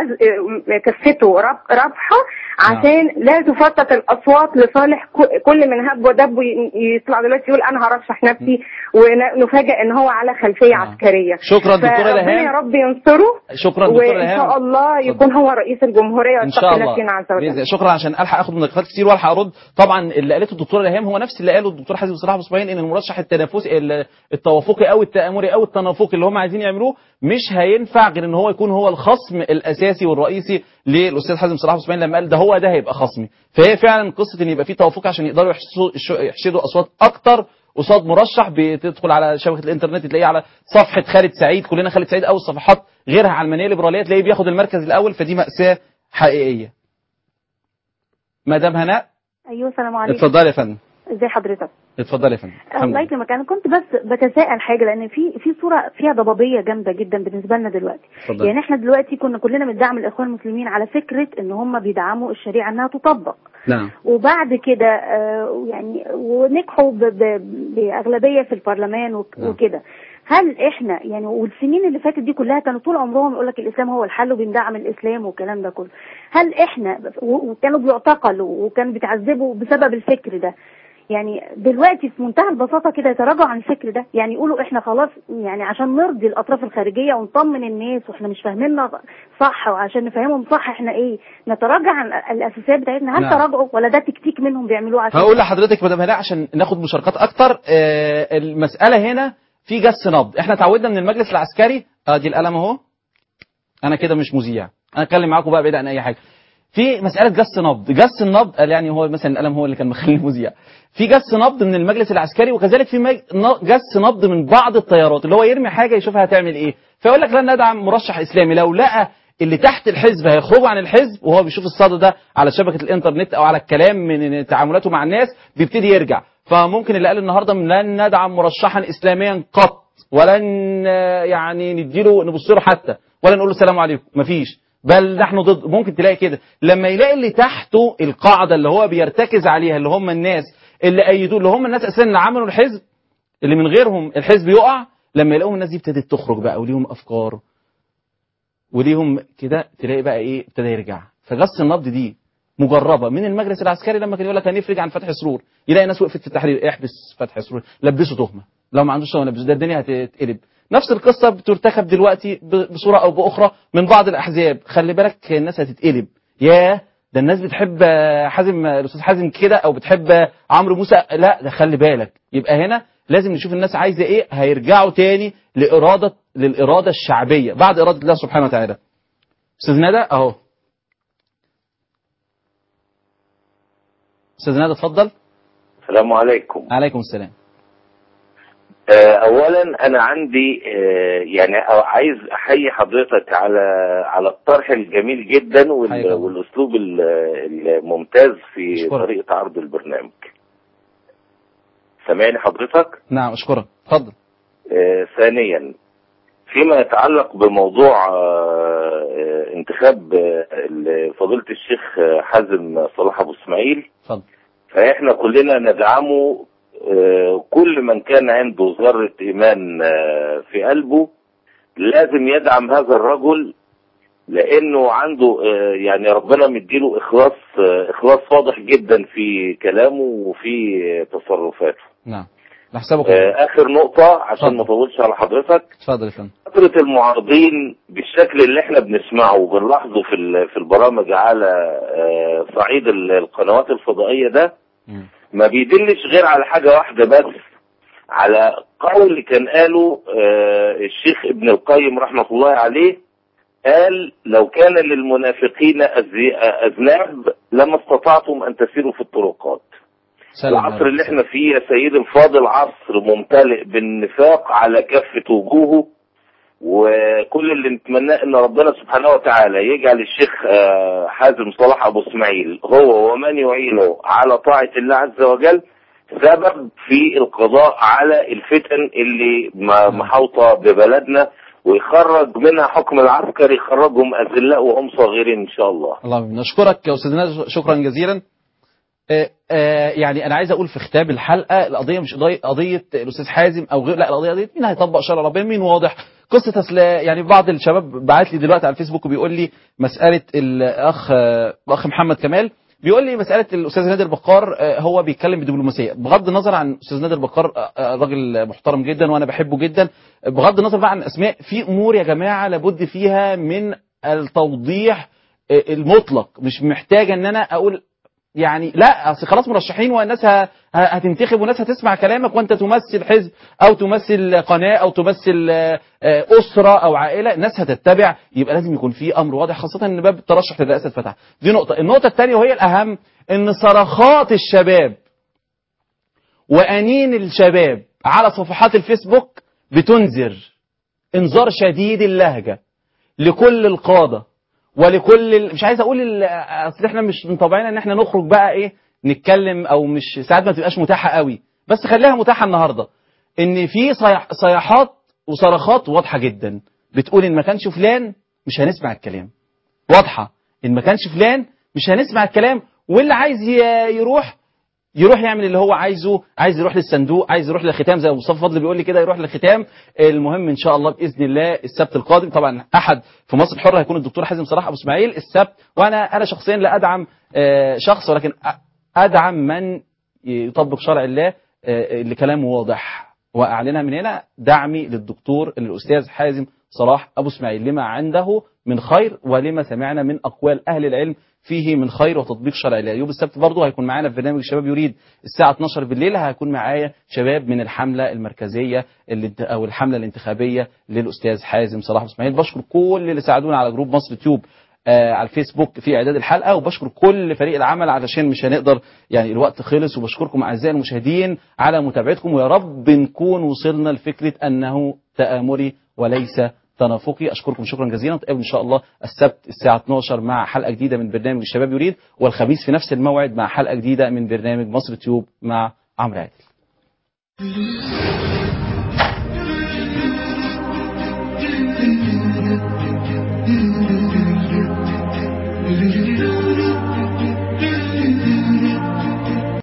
كفته رابحه، عشان لا تفتت الاصوات لصالح كل من هب ودب يطلع دلوقتي يقول انا هرشح نفسي ونفاجئ ان هو على خلفيه عسكريه. شكرا دكتوره ربنا ريهام، يا رب ينصره. شكرا دكتوره ريهام، وان شاء الله يكون هو رئيس الجمهوريه ان شاء الله فينا عز وجل. شكرا، عشان الحق اخد مداخلات كتير والحق ارد. طبعا اللي قالته الدكتوره ريهام هو نفس اللي قاله الدكتور حازم صلاح ابو اسماعيل، ان المرشح التنافسي التوافقي او التآمري او التنافقي اللي هم عايزين يعملوه مش هينفع غير ان هو يكون هو الخصم الاساسي والرئيسي للاستاذ حازم صلاح ابو اسماعيل لما قال ده هيبقى خصمي. فهي فعلا قصه ان يبقى في توافق عشان يقدروا يحشدوا اصوات اكتر قصاد مرشح. بتدخل على شبكه الانترنت تلاقيه على صفحه خالد سعيد، كلنا خالد سعيد، او الصفحات غيرها علمانيه ليبراليه تلاقيه بياخد المركز الاول. فدي مأساة حقيقيه. مدام هناء، ايوه السلام عليكم. اتفضلي يا فندم. ازي حضرتك؟ اتفضلي يا فندم. الله يكرمك. انا كنت بس بتساءل حاجه، لان في صوره فيها ضبابيه جامده جدا بالنسبه لنا دلوقتي. اتفضلي. يعني احنا دلوقتي كلنا بندعم الاخوان المسلمين على فكره ان هم بيدعموا الشريعه انها تطبق. نعم. وبعد كده يعني ونجحوا باغلبيه في البرلمان وكده. هل احنا يعني والسنين اللي فاتت دي كلها كانوا طول عمرهم يقول لك الاسلام هو الحل وبندعم الاسلام والكلام ده كله، هل احنا وكانوا بيعتقلوا وكانوا بيتعذبوا بسبب الفكر ده، يعني دلوقتي في منتهى البساطه كده يتراجعوا عن الفكر ده؟ يعني يقولوا احنا خلاص يعني عشان نرضي الاطراف الخارجيه ونطمن الناس واحنا مش فاهميننا صح، وعشان نفهمهم صح احنا ايه نتراجع عن الاساسيات بتاعتنا؟ هل تراجعوا ولا ده تكتيك منهم بيعملوه؟ عشان هقول لحضرتك مدام هناء عشان ناخد مشاركات اكتر. المساله هنا في جس نبض. احنا تعودنا من المجلس العسكري، دي القلم اهو، انا كده مش مذيع، انا اتكلم معاكم بقى بعيد عن اي حاجه. في مساله جس نبض، جس النبض قال يعني هو مثلا القلم هو اللي كان مخليني مذيع. في جس نبض من المجلس العسكري، وكذلك في جس نبض من بعض التيارات اللي هو يرمي حاجه يشوفها هتعمل ايه، فيقول لك لن ندعم مرشح اسلامي. لو لقى اللي تحت الحزب هيخرجوا عن الحزب وهو بيشوف الصدى ده على شبكه الانترنت او على الكلام من تعاملاته مع الناس بيبتدي يرجع. فممكن اللي قال النهارده لن ندعم مرشحا اسلاميا قط، ولن يعني نديله نبص له حتى، ولا نقول له السلام عليكم، مفيش، بل نحن ضد. ممكن تلاقي كده لما يلاقي اللي تحته القاعده اللي هو بيرتكز عليها اللي هم الناس اللي ايدوه، اللي هم الناس اساسا اللي عملوا الحزب اللي من غيرهم الحزب يقع، لما يلاقوا الناس دي ابتدت تخرج بقى وليهم افكار وليهم كده، تلاقي بقى ايه ابتدى يرجع. فجس النبض دي مجربه من المجلس العسكري لما كان يقول لك هنفرج عن فتح سرور، يلاقي ناس وقفت في التحرير احبس فتح سرور، لبسوا تهمه، لو ما عندوش تهمه لبسوا، ده الدنيا هتتقلب. نفس القصه بترتكب دلوقتي بصوره او باخرى من بعض الاحزاب. خلي بالك الناس هتتقلب، ياه ده الناس بتحب حازم الاستاذ حازم كده او بتحب عمرو موسى، لا ده خلي بالك. يبقى هنا لازم نشوف الناس عايزه ايه، هيرجعوا تاني للاراده الشعبيه بعد اراده الله سبحانه وتعالى. استاذ ندى اهو، استاذ ندى اتفضل. السلام عليكم. عليكم السلام. اولا انا عندي يعني عايز احيي حضرتك على الطرح الجميل جدا والاسلوب الممتاز في طريقه عرض البرنامج. سامعني حضرتك؟ نعم اشكرك، اتفضل. ثانيا فيما يتعلق بموضوع انتخاب فضيله الشيخ حازم صلاح ابو اسماعيل، اتفضل. فاحنا كلنا ندعمه. كل من كان عنده ذرة إيمان في قلبه لازم يدعم هذا الرجل، لأنه عنده يعني ربنا مديله إخلاص واضح جدا في كلامه وفي تصرفاته. نعم نحسبه. آخر نقطة عشان ما اطولش على حضرتك. اتفضل يا فندم. فترة المعارضين بالشكل اللي احنا بنسمعه وبنلاحظه في البرامج على صعيد القنوات الفضائية ده ما بيدلش غير على حاجة واحدة بس، على قول كان قاله الشيخ ابن القيم رحمة الله عليه، قال لو كان للمنافقين أذناب لما استطعتم أن تسيروا في الطرقات. العصر اللي احنا فيه يا سيد الفاضل عصر ممتلئ بالنفاق على كافة وجوهه، وكل اللي نتمناه ان ربنا سبحانه وتعالى يجعل الشيخ حازم صلاح ابو اسماعيل هو ومن يعينه على طاعة الله عز وجل سبب في القضاء على الفتن اللي محاوطة ببلدنا، ويخرج منها حكم العسكر، يخرجهم أذلاء وهم صغيرين إن شاء الله. اللهم نشكرك يا أستاذنا، شكرا جزيلا. يعني أنا عايز أقول في ختام الحلقة، القضية مش قضية الأستاذ حازم أو غير، لا القضية دي مين هيطبق شرع ربنا، مين واضح قصة. أصل يعني بعض الشباب بعت لي دلوقتي على الفيسبوك وبيقول لي مسألة الأخ محمد كمال، بيقول لي مسألة الأستاذ نادر بكار هو بيتكلم بدبلوماسية، بغض النظر عن الأستاذ نادر بكار راجل محترم جدا وأنا بحبه جدا، بغض النظر بقى عن أسماء، في أمور يا جماعة لابد فيها من التوضيح المطلق، مش محتاجة أن أنا أقول يعني لا اصل خلاص مرشحين والناس هتنتخب والناس هتسمع كلامك وانت تمثل حزب او تمثل قناه او تمثل اسره او عائله، الناس هتتبع. يبقى لازم يكون في امر واضح، خاصه ان باب الترشح للرئاسه اتفتح. دي نقطه. النقطه الثانيه وهي الاهم، ان صرخات الشباب وانين الشباب على صفحات الفيسبوك بتنذر انذار شديد اللهجه لكل القاده ولكل مش عايز اقول اصل احنا مش من طبعنا ان احنا نخرج بقى ايه نتكلم، او مش ساعات ما تبقاش متاحه قوي، بس خليها متاحه النهارده. ان في صياحات وصرخات واضحه جدا بتقول ان ما كانش فلان مش هنسمع الكلام، واضحه ان ما كانش فلان مش هنسمع الكلام، واللي عايز يروح يعمل اللي هو عايزه، عايز يروح للصندوق، عايز يروح للختام زي مصطفى فضل بيقول لي كده، يروح للختام. المهم ان شاء الله باذن الله السبت القادم، طبعا احد في مصر الحره هيكون الدكتور حازم صلاح ابو اسماعيل السبت، وانا شخصيا لا ادعم شخص، ولكن ادعم من يطبق شرع الله اللي كلامه واضح، واعلنها من هنا دعمي للدكتور الاستاذ حازم صلاح ابو اسماعيل لما عنده من خير ولما سمعنا من اقوال اهل العلم فيه من خير وتطبيق شرع الله. يوم السبت برضه هيكون معانا في برنامج الشباب يريد الساعه 12 بالليل، هيكون معايا شباب من الحمله المركزيه او الحمله الانتخابيه للاستاذ حازم صلاح ابو اسماعيل. بشكر كل اللي ساعدونا على جروب مصر تيوب على الفيسبوك في اعداد الحلقه، وبشكر كل فريق العمل علشان مش هنقدر يعني الوقت خلص، وبشكركم اعزائي المشاهدين على متابعتكم، ويا رب نكون وصلنا لفكره انه تآمري وليس تنافقي. اشكركم شكرا جزيلا، نتقابل ان شاء الله السبت الساعه 12 مع حلقه جديده من برنامج الشباب يريد، والخميس في نفس الموعد مع حلقه جديده من برنامج مصر تيوب مع عمرو عادل.